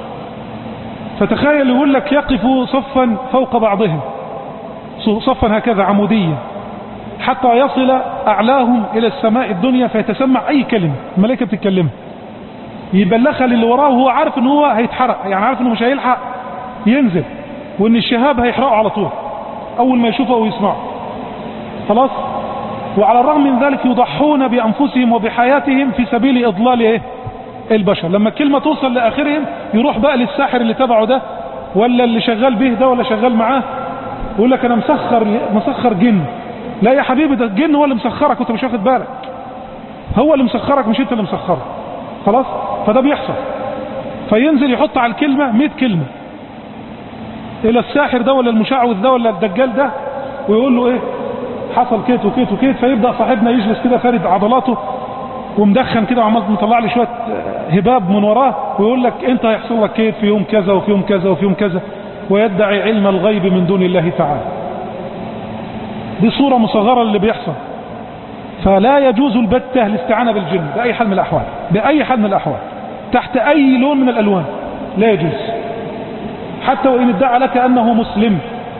فتخيل يقول لك يقفوا صفا فوق بعضهم، صفا هكذا عموديا، حتى يصل أعلاهم إلى السماء الدنيا فيتسمع أي كلمة الملائكة بتتكلمها، يبلغها للي وراه وهو عارف ان هو هيتحرق، يعني عارف انه مش هيلحق ينزل، وان الشهاب هيحرقه على طول اول ما يشوفه ويسمعه. خلاص. وعلى الرغم من ذلك يضحون بأنفسهم وبحياتهم في سبيل إضلال إيه؟ البشر. لما الكلمة توصل لآخرهم يروح بقى للساحر اللي تبعه ده ولا اللي شغال به ده ولا شغال معاه، يقول لك أنا مسخر مسخر جن. لا يا حبيبي، ده الجن هو اللي مسخرك وانت مش واخد بالك، هو اللي مسخرك مش انت اللي مسخرك. خلاص. فده بيحصل، فينزل يحط على الكلمة مئة كلمة إلى الساحر ده ولا المشعوذ ده ولا الدجال ده، ويقول له إيه حصل كيت وكيت وكيت. فيبدأ صاحبنا يجلس كده فارد عضلاته ومدخن كده وعمال مطلع لي شوية هباب من وراه ويقول لك انت هيحصل لك كيت في يوم كذا وفي يوم كذا وفي يوم كذا، ويدعي علم الغيب من دون الله تعالى. دي صورة مصغرة اللي بيحصل. فلا يجوز البتة الاستعانة بالجن بأي حال من الأحوال، بأي حال من الأحوال، تحت أي لون من الألوان لا يجوز، حتى وإن ادعى لك أنه مسلم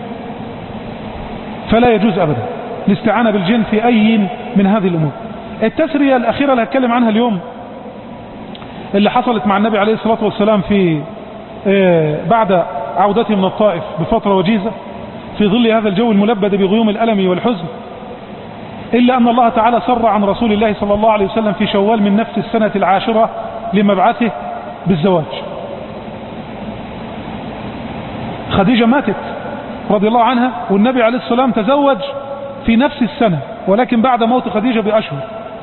فلا يجوز أبدا الاستعانة بالجن في أي من هذه الأمور. التسرية الأخيرة اللي هتكلم عنها اليوم اللي حصلت مع النبي عليه الصلاة والسلام في بعد عودته من الطائف بفترة وجيزة في ظل هذا الجو الملبد بغيوم الألم والحزن، إلا أن الله تعالى سر عن رسول الله صلى الله عليه وسلم في شوال من نفس السنة العاشرة لمبعثه بالزواج. خديجة ماتت رضي الله عنها، والنبي عليه الصلاة والسلام تزوج في نفس السنة ولكن بعد موت خديجة بأشهر.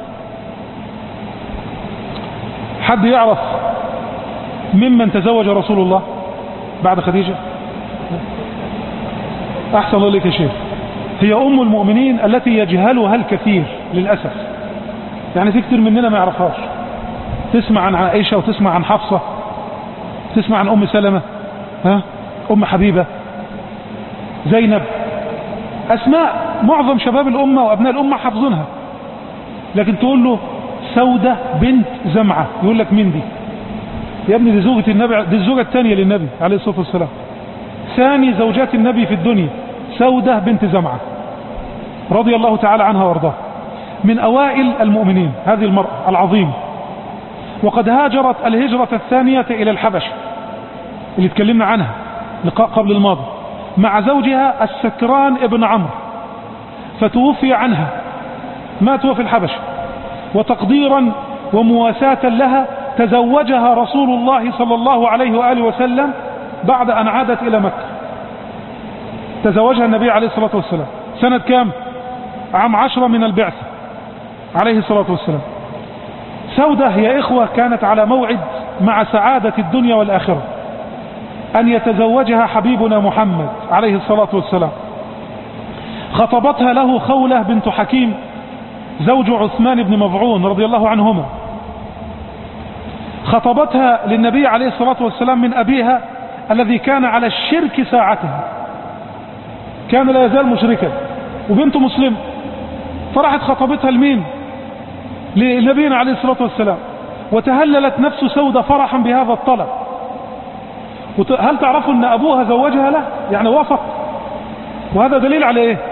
حد يعرف ممن تزوج رسول الله بعد خديجة؟ أحسن الله لك يا شيخ. هي أم المؤمنين التي يجهلها الكثير للأسف، يعني في كتير مننا ما يعرفهاش. تسمع عن عائشة وتسمع عن حفصة، تسمع عن أم سلمة، ها أم حبيبة، زينب، أسماء معظم شباب الأمة وأبناء الأمة حافظونها، لكن تقول له سودة بنت زمعة يقول لك مين دي؟ يا ابني دي زوجة النبي، دي الزوجة الثانية للنبي عليه الصلاة والسلام، ثاني زوجات النبي في الدنيا سودة بنت زمعة رضي الله تعالى عنها وارضاها، من أوائل المؤمنين هذه المرأة العظيمة. وقد هاجرت الهجرة الثانية إلى الحبشة اللي اتكلمنا عنها لقاء قبل الماضي مع زوجها السكران ابن عمرو، فتوفي عنها، مات في الحبشة. وتقديرا ومواساة لها تزوجها رسول الله صلى الله عليه وآله وسلم بعد أن عادت إلى مكة. تزوجها النبي عليه الصلاة والسلام سنة كام؟ عام عشرة من البعثة عليه الصلاة والسلام. سودة يا إخوة كانت على موعد مع سعادة الدنيا والآخرة أن يتزوجها حبيبنا محمد عليه الصلاة والسلام. خطبتها له خولة بنت حكيم زوج عثمان بن مظعون رضي الله عنهما، خطبتها للنبي عليه الصلاة والسلام من أبيها الذي كان على الشرك ساعتها، كان لا يزال مشركا وبنته مسلم، فرحت خطبتها لمين؟ لنبينا عليه الصلاة والسلام. وتهللت نفس سودة فرحا بهذا الطلب. هل تعرفوا ان ابوها زوجها له؟ يعني وافق. وهذا دليل على ايه؟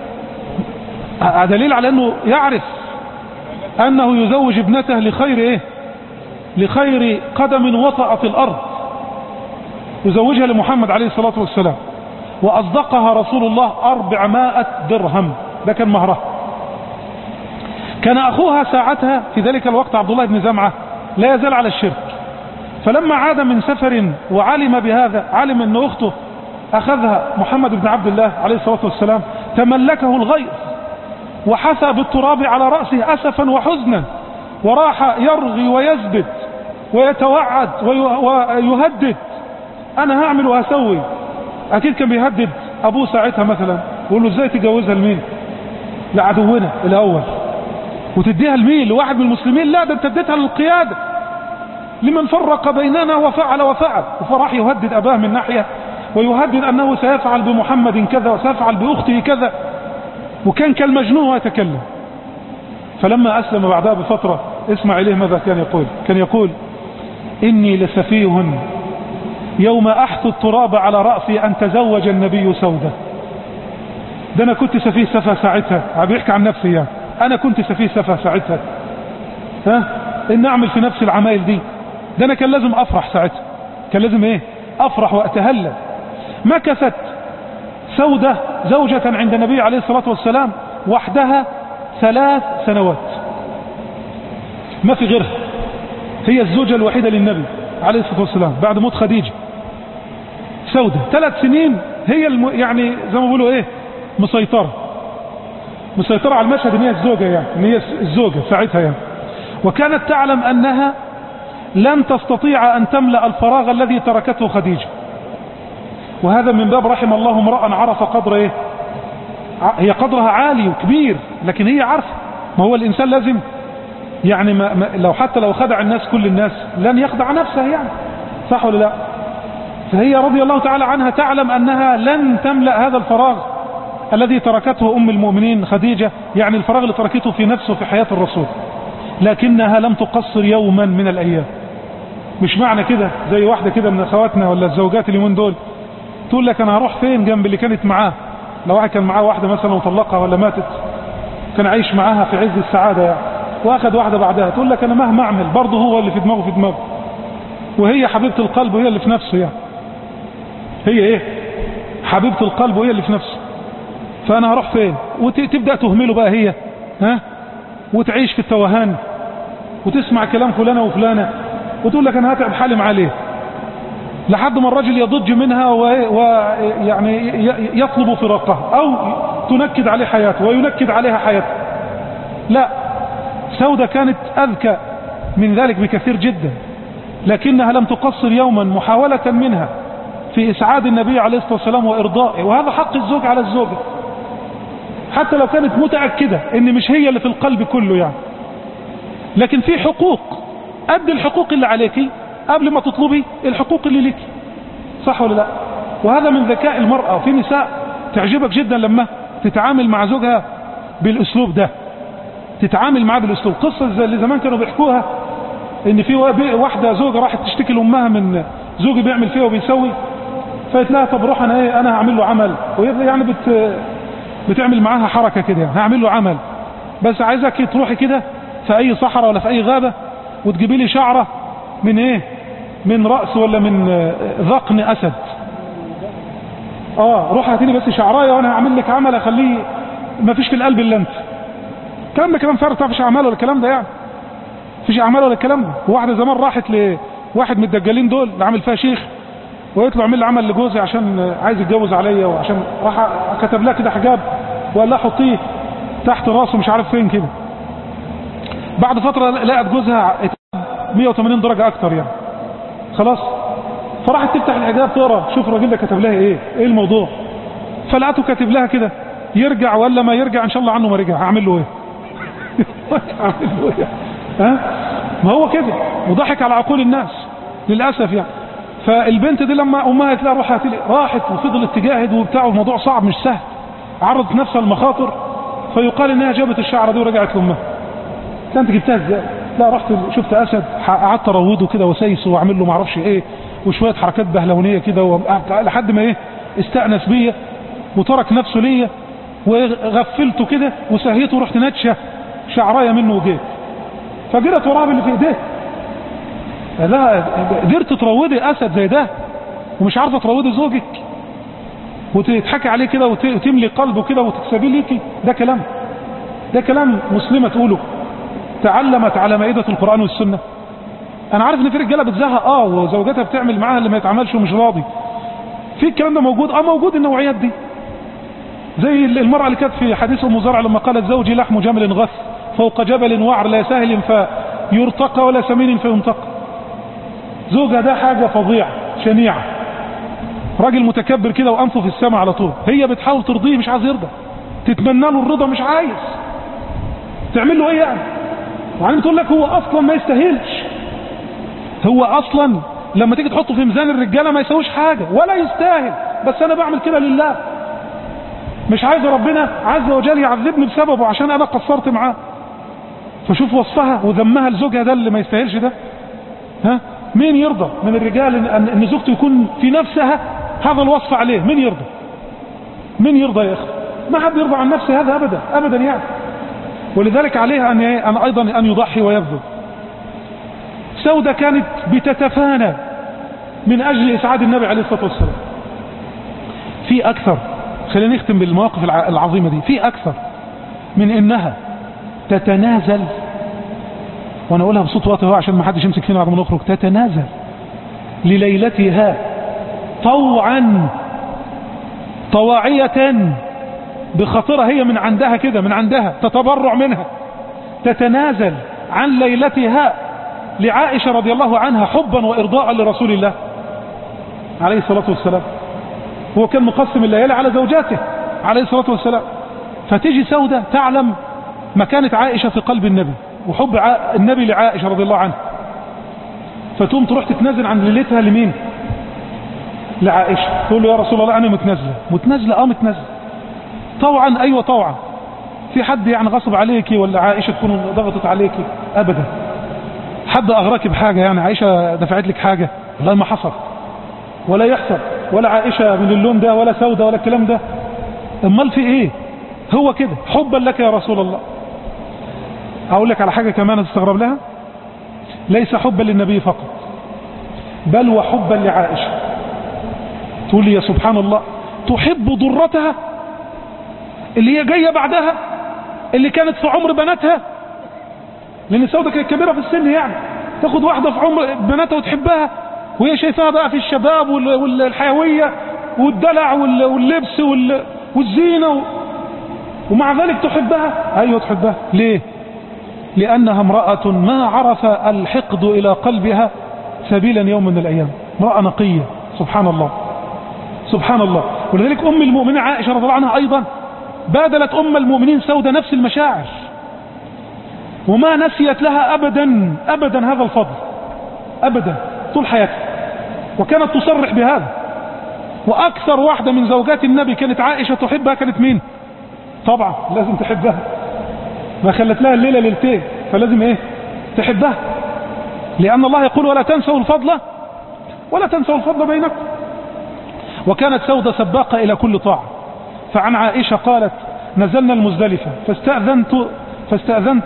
دليل على انه يعرف انه يزوج ابنته لخير ايه؟ لخير قدم وطأت الارض، يزوجها لمحمد عليه الصلاة والسلام. وأصدقها رسول الله أربعمائة درهم، ده كان مهرها. كان أخوها ساعتها في ذلك الوقت عبد الله بن زمعة لا يزال على الشرك، فلما عاد من سفر وعلم بهذا، علم أن أخته أخذها محمد بن عبد الله عليه الصلاة والسلام، تملكه الغيظ وحثى بالتراب على رأسه أسفا وحزنا، وراح يرغي ويزبد ويتوعد ويهدد، أنا هعمل وهسوي. أكيد كان بيهدد أبوه ساعتها مثلا، يقول له إزاي تجوزها لمين؟ لعدونا الأول، وتديها لمين؟ لواحد من المسلمين؟ لا، ده انت اديتها للقيادة، لمن فرق بيننا وفعل وفعل. وفراح يهدد أباه من ناحية، ويهدد أنه سيفعل بمحمد كذا وسيفعل بأخته كذا، وكان كالمجنون ويتكلم. فلما أسلم بعدها بفترة، اسمع إليه ماذا كان يقول. كان يقول: إني لسفيه يوم أحث التراب على رأسي أن تزوج النبي سودة. ده أنا كنت سفيه سفه ساعتها، بيحكي عن نفسي يعني، أنا كنت سفيه سفه ساعتها، ها إن أعمل في نفس العمايل دي. ده أنا كان لازم أفرح ساعتها، كان لازم إيه؟ أفرح وأتهلل. مكثت سودة زوجة عند النبي عليه الصلاة والسلام وحدها ثلاث سنوات، ما في غيرها، هي الزوجة الوحيدة للنبي عليه الصلاة والسلام بعد موت خديجة. سودة ثلاث سنين هي الم... يعني زي ما بيقولوا ايه، مسيطرة مسيطرة على المشهد، ان هي الزوجة يعني، ان هي الزوجة ساعتها يعني. وكانت تعلم انها لن تستطيع ان تملأ الفراغ الذي تركته خديجة، وهذا من باب رحم الله امرأ عرف قدر ايه، هي قدرها عالي وكبير، لكن هي عارفة. ما هو الانسان لازم يعني ما ما لو حتى لو خدع الناس كل الناس لن يخدع نفسه يعني، صح ولا لا؟ فهي رضي الله تعالى عنها تعلم أنها لن تملأ هذا الفراغ الذي تركته أم المؤمنين خديجة، يعني الفراغ اللي تركته في نفسه في حياة الرسول، لكنها لم تقصر يوما من الأيام. مش معنى كده زي واحدة كده من أخواتنا ولا الزوجات اليومين دول تقول لك أنا هروح فين جنب اللي كانت معاه. لو واحد كان معاه واحدة مثلا وطلقها ولا ماتت، كان عايش معاها في عز السعادة يعني، واخد واحدة بعدها، تقول لك أنا مهما أعمل برضه هو اللي في دماغه في دماغه، وهي حبيبة القلب وهي اللي في نفسه يعني، هي ايه حبيبة القلب وهي اللي في نفسه. فأنا هروح فين؟ وتبدأ تهمله بقى هي، ها، وتعيش في التوهان وتسمع كلام فلانة وفلانة، وتقول لك أنا هتعب حالي معاه ليه، لحد ما الرجل يضج منها ويعني يطلب فراقها أو تنكد عليه حياته وينكد عليها حياته. لا، سودة كانت أذكى من ذلك بكثير جدا، لكنها لم تقصر يوما محاولة منها في إسعاد النبي عليه الصلاة والسلام وإرضائه، وهذا حق الزوج على الزوجة، حتى لو كانت متأكدة إن مش هي اللي في القلب كله يعني، لكن في حقوق، أدي الحقوق اللي عليكي قبل ما تطلبي الحقوق اللي لك، صح ولا لا؟ وهذا من ذكاء المرأة. في نساء تعجبك جدا لما تتعامل مع زوجها بالأسلوب ده، تتعامل معاه بالأسلوب. قصة زي اللي زمان كانوا بيحكوها، ان في واحدة زوجة راحت تشتكي لأمها من زوجي بيعمل فيها وبيسوي، فقالت لها طب روح انا ايه، انا هعمل له عمل، ويبقى يعني بت بتعمل معاها حركة كده يعني، هعمل له عمل، بس عايزك تروحي كده في اي صحراء ولا في اي غابة وتجيبي لي شعرة من ايه، من رأس ولا من ذقن اسد، اه روح هاتي لي بس شعرايه وانا هعمل لك عمل اخليه ما فيش في القلب الا انت. الكلام ده كلام فارغ، مفيش اعمال ولا الكلام ده يعني، مفيش اعمال ولا الكلام ده. وواحده زمان راحت لواحد من الدجالين دول اللي عامل فيها شيخ، وقالت له اعمل لي عمل لجوزي عشان عايز يتجوز عليا، وعشان راح كتب لها كده حجاب وقال لها حطيه تحت راسه مش عارف فين كده. بعد فتره لقت جوزها مية وتمانين درجه اكتر يعني، خلاص، فراحت تفتح الحجاب تقرا شوف الراجل ده كتب لها ايه، ايه الموضوع، فلقته كاتب لها كده يرجع ولا ما يرجع ان شاء الله عنه ما رجع هعمل له ايه هعمل له ايه، ها، ما هو كده، وضحك على عقول الناس للاسف يعني. فالبنت دي لما امها قالت لها روح هاتي لي، راحت وفضلت تجاهد وبتاع، والموضوع صعب مش سهل، عرضت نفسها للمخاطر، فيقال انها جابت الشعره دي ورجعت لامها. انت جبتها ازاي؟ لا رحت شفت اسد قعدت اروضه كده وسيسه واعمل له ما اعرفش ايه وشويه حركات بهلونيه كده لحد ما ايه استأنس بيا وترك نفسه ليا، وغفلته كده وسهيته ورحت ناتشه شعرايه منه وجيت، فجرت وراه باللي في ايديه. لا قدرت تروضي اسد زي ده ومش عارفه تروضي زوجك؟ وتضحكي عليه كده وتملي قلبه كده وتكسبيه ليكي، ده كلام ده كلام مسلمة تقوله تعلمت على مائدة القرآن والسنة. انا عارف ان في رجاله بتزهق اه وزوجتها بتعمل معاها اللي ما يتعملش ومش راضي، في الكلام ده موجود اه موجود النوعيات دي، زي المرأة اللي كانت في حديث ام زرع لما قالت زوجي لحم جمل غث فوق جبل وعر لا سهل فيرتقى ولا سمين فينتقى. زوجها ده حاجة فظيعة شنيعة، راجل متكبر كده وانفه في السماء على طول، هي بتحاول ترضيه مش عايز يرضى، تتمنى له الرضا مش عايز، تعمل له ايه يعني؟ وبعدين بتقول لك هو اصلا ما يستاهلش، هو اصلا لما تيجي تحطه في ميزان الرجاله ما يسويش حاجه ولا يستاهل، بس انا بعمل كده لله، مش عايز ربنا عز وجل يعذبني بسببه عشان انا قصرت معاه. فشوف وصفها وذمها لزوجها ده اللي ما يستاهلش ده. ها مين يرضى من الرجال ان, إن زوجته يكون في نفسها هذا الوصف عليه؟ مين يرضى؟ مين يرضى يا اخي؟ ما حد يرضى عن نفسه هذا ابدا ابدا يعني. ولذلك عليها ان ان ايضا ان يضحي ويبذل. سودة كانت بتتفانى من اجل اسعاد النبي عليه الصلاه والسلام. في اكثر، خلينا نختم بالمواقف العظيمه دي، في اكثر من انها تتنازل، وانا اقولها بصوت واطي هو عشان ما حدش يمسك فينا بعد ما نخرج، تتنازل لليلتها طوعا طواعية بخاطرها هي من عندها كده، من عندها تتبرع منها، تتنازل عن ليلتها لعائشة رضي الله عنها حبا وإرضاء لرسول الله عليه الصلاة والسلام. هو كان مقسم الليالي على زوجاته عليه الصلاة والسلام. فتيجي سودة تعلم مكانة عائشة في قلب النبي وحب النبي لعائشة رضي الله عنها، فتقوم تروح تتنازل عن ليلتها لمين؟ لعائشة. تقول له يا رسول الله أنا متنازلة. متنازلة اه متنازلة طوعا، أيوة طوعا. في حد يعني غصب عليكي ولا عائشة تكون ضغطت عليكي؟ أبدا. حد أغراك بحاجة يعني عائشة دفعت لك حاجة؟ والله ما حصل ولا يحصل، ولا عائشة من اللون ده ولا سودة ولا الكلام ده. امال في ايه؟ هو كده حبا لك يا رسول الله. اقول لك على حاجة كمان تستغرب لها، ليس حبا للنبي فقط بل وحبا لعائشة. تقول لي يا سبحان الله، تحب ضرتها اللي هي جاية بعدها اللي كانت في عمر بناتها، لان سودة كانت كبيرة في السن، يعني تاخد واحدة في عمر بناتها وتحبها وهي شايفاها بقى في الشباب والحيوية والدلع واللبس والزينة، ومع ذلك تحبها. ايوه تحبها. ليه؟ لانها امرأة ما عرف الحقد الى قلبها سبيلا يوم من الايام، امرأة نقية. سبحان الله سبحان الله. ولذلك ام المؤمنين عائشة رضي الله عنها ايضا بادلت ام المؤمنين سودة نفس المشاعر، وما نسيت لها ابدا ابدا هذا الفضل ابدا طول حياتها، وكانت تصرح بهذا. واكثر واحدة من زوجات النبي كانت عائشة تحبها كانت مين؟ طبعا لازم تحبها، ما خلت لها الليلة ليلتين، فلازم ايه؟ تحبها، لان الله يقول ولا تنسوا الفضل ولا تنسوا الفضل بينكم. وكانت سودة سباقة الى كل طاعة. فعن عائشة قالت نزلنا المزدلفة فاستأذنت فاستأذنت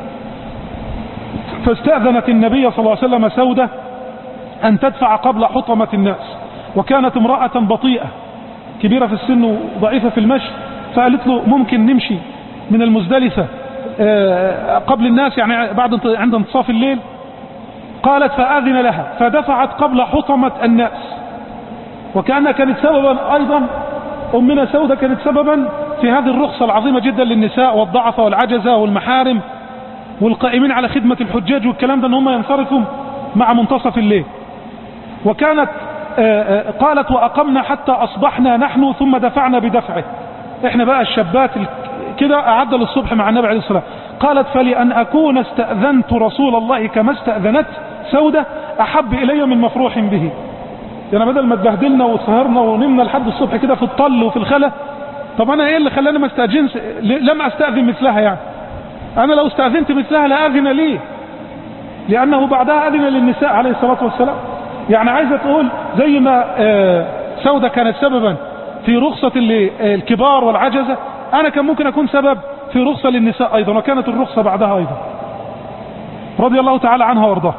فاستأذنت النبي صلى الله عليه وسلم سودة أن تدفع قبل حطمة الناس، وكانت امرأة بطيئة كبيرة في السن وضعيفة في المشي، فقالت له ممكن نمشي من المزدلفة قبل الناس يعني بعد عند انتصاف الليل؟ قالت فآذن لها فدفعت قبل حطمة الناس. وكأنها كانت سببا أيضا، أمنا سودة كانت سببا في هذه الرخصة العظيمة جدا للنساء والضعفة والعجزة والمحارم والقائمين على خدمة الحجاج والكلام ده، ان هم ينصرفوا مع منتصف الليل. وكانت قالت وأقمنا حتى أصبحنا نحن ثم دفعنا بدفعه. احنا بقى الشابات كده أعد للصبح مع النبي عليه الصلاة والسلام. قالت فلأن أكون استأذنت رسول الله كما استأذنت سودة أحب إلي من مفروح به. يعني بدل ما تبهدلنا وسهرنا ونمنا لحد الصبح كده في الطل وفي الخلا، طب أنا إيه اللي خلاني ما استأذنش؟ لم أستأذن مثلها؟ يعني أنا لو استأذنت مثلها لأذن لي، لأنه بعدها أذن للنساء عليه الصلاة والسلام. يعني عايزة تقول زي ما سودة كانت سببا في رخصة الكبار والعجزة، أنا كان ممكن أكون سبب في رخصة للنساء أيضا، وكانت الرخصة بعدها أيضا رضي الله تعالى عنها وارضاها.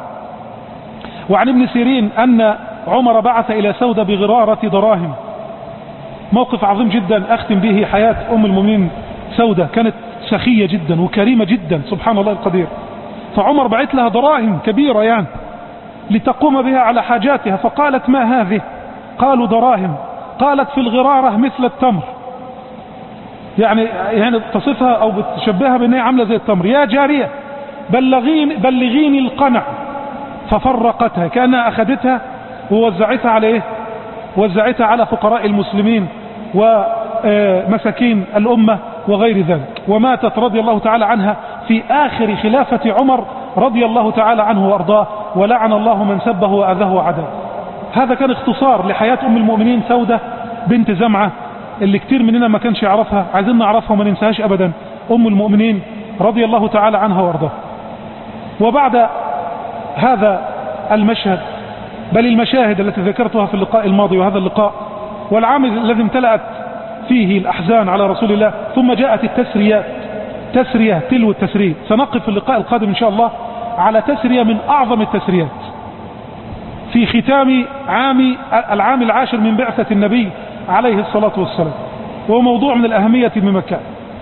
وعن ابن سيرين أن عمر بعث إلى سودة بغرارة دراهم موقف عظيم جدا أختم به حياة أم المؤمنين سودة. كانت سخية جدا وكريمة جدا سبحان الله القدير. فعمر بعت لها دراهم كبيرة يعني لتقوم بها على حاجاتها، فقالت ما هذه؟ قالوا دراهم. قالت في الغرارة مثل التمر، يعني يعني تصفها أو بتشبهها بأنها عاملة زي التمر. يا جارية بلغيني, بلغيني القنع. ففرقتها، كأنها أخذتها ووزعتها على إيه؟ وزعتها على فقراء المسلمين ومساكين الأمة وغير ذلك. وماتت رضي الله تعالى عنها في آخر خلافة عمر رضي الله تعالى عنه وأرضاه، ولعن الله من سبه وأذاه وعداه. هذا كان اختصار لحياة أم المؤمنين سودة بنت زمعة اللي كتير مننا ما كانش يعرفها، عايزين نعرفها وما ننساهاش أبدا. أم المؤمنين رضي الله تعالى عنها وأرضاه. وبعد هذا المشهد بل المشاهد التي ذكرتها في اللقاء الماضي وهذا اللقاء والعام الذي امتلأت فيه الأحزان على رسول الله، ثم جاءت التسريات، تسرية تلو التسرية. سنقف في اللقاء القادم إن شاء الله على تسرية من أعظم التسريات في ختام عام العام العاشر من بعثة النبي عليه الصلاة والسلام، وهو موضوع من الأهمية بمكان.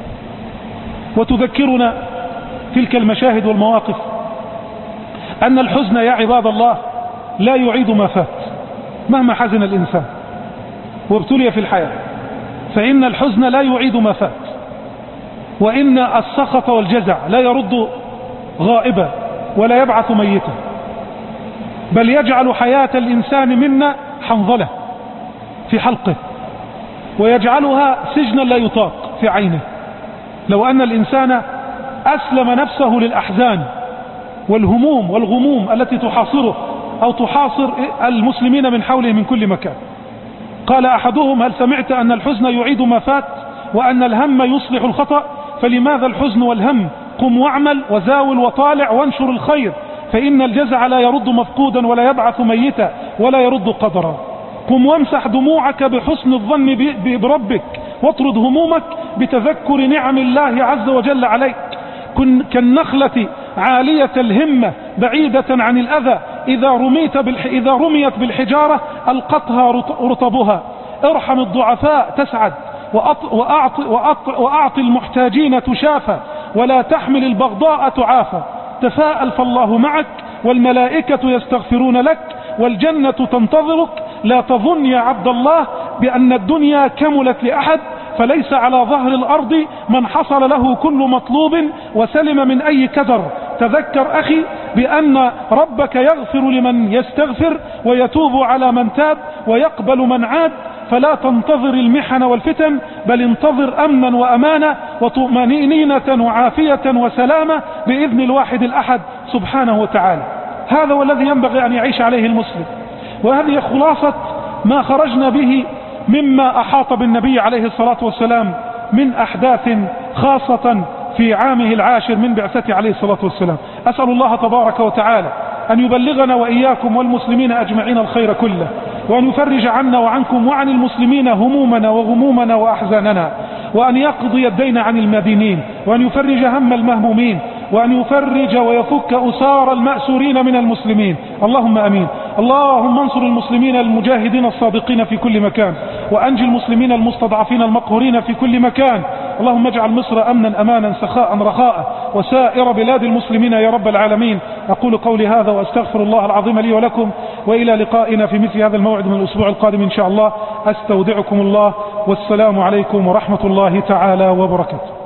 وتذكرنا تلك المشاهد والمواقف أن الحزن يا عباد الله لا يعيد ما فات. مهما حزن الإنسان وابتلي في الحياة فإن الحزن لا يعيد ما فات، وإن السخط والجزع لا يرد غائبا ولا يبعث ميتا، بل يجعل حياة الإنسان منا حنظلة في حلقه، ويجعلها سجنا لا يطاق في عينه. لو أن الإنسان أسلم نفسه للأحزان والهموم والغموم التي تحاصره أو تحاصر المسلمين من حوله من كل مكان. قال أحدهم: هل سمعت أن الحزن يعيد ما فات وأن الهم يصلح الخطأ؟ فلماذا الحزن والهم؟ قم واعمل وزاول وطالع وانشر الخير، فإن الجزع لا يرد مفقودا ولا يبعث ميتا ولا يرد قدرا. قم وامسح دموعك بحسن الظن بربك، واطرد همومك بتذكر نعم الله عز وجل عليك. كن كالنخلة عالية الهمة بعيدة عن الأذى، إذا رميت بالح... إذا رميت بالحجارة ألقتها رطبها. ارحم الضعفاء تسعد، وأط... وأعط... وأط... وأعط المحتاجين تشافى، ولا تحمل البغضاء تعافى. تفاءل فالله معك، والملائكة يستغفرون لك، والجنة تنتظرك. لا تظن يا عبد الله بأن الدنيا كملت لأحد، فليس على ظهر الأرض من حصل له كل مطلوب وسلم من أي كدر. تذكر أخي بأن ربك يغفر لمن يستغفر ويتوب على من تاب ويقبل من عاد، فلا تنتظر المحن والفتن، بل انتظر أمنا وأمانة وطمأنينة وعافية وسلامة بإذن الواحد الأحد سبحانه وتعالى. هذا هو الذي ينبغي أن يعيش عليه المسلم، وهذه خلاصة ما خرجنا به مما أحاط بالنبي عليه الصلاة والسلام من أحداث خاصة في عامه العاشر من بعثته عليه الصلاة والسلام. أسأل الله تبارك وتعالى أن يبلغنا وإياكم والمسلمين أجمعين الخير كله، وأن يفرج عنا وعنكم وعن المسلمين همومنا وغمومنا وأحزاننا، وأن يقضي الدين عن المدينين، وأن يفرج هم المهمومين، وأن يفرج ويفك أسار المأسورين من المسلمين. اللهم أمين. اللهم انصر المسلمين المجاهدين الصادقين في كل مكان، وأنجي المسلمين المستضعفين المقهورين في كل مكان. اللهم اجعل مصر أمنا أمانا سخاء رخاء، وسائر بلاد المسلمين يا رب العالمين. أقول قولي هذا وأستغفر الله العظيم لي ولكم، وإلى لقائنا في مثل هذا الموعد من الأسبوع القادم إن شاء الله. أستودعكم الله، والسلام عليكم ورحمة الله تعالى وبركاته.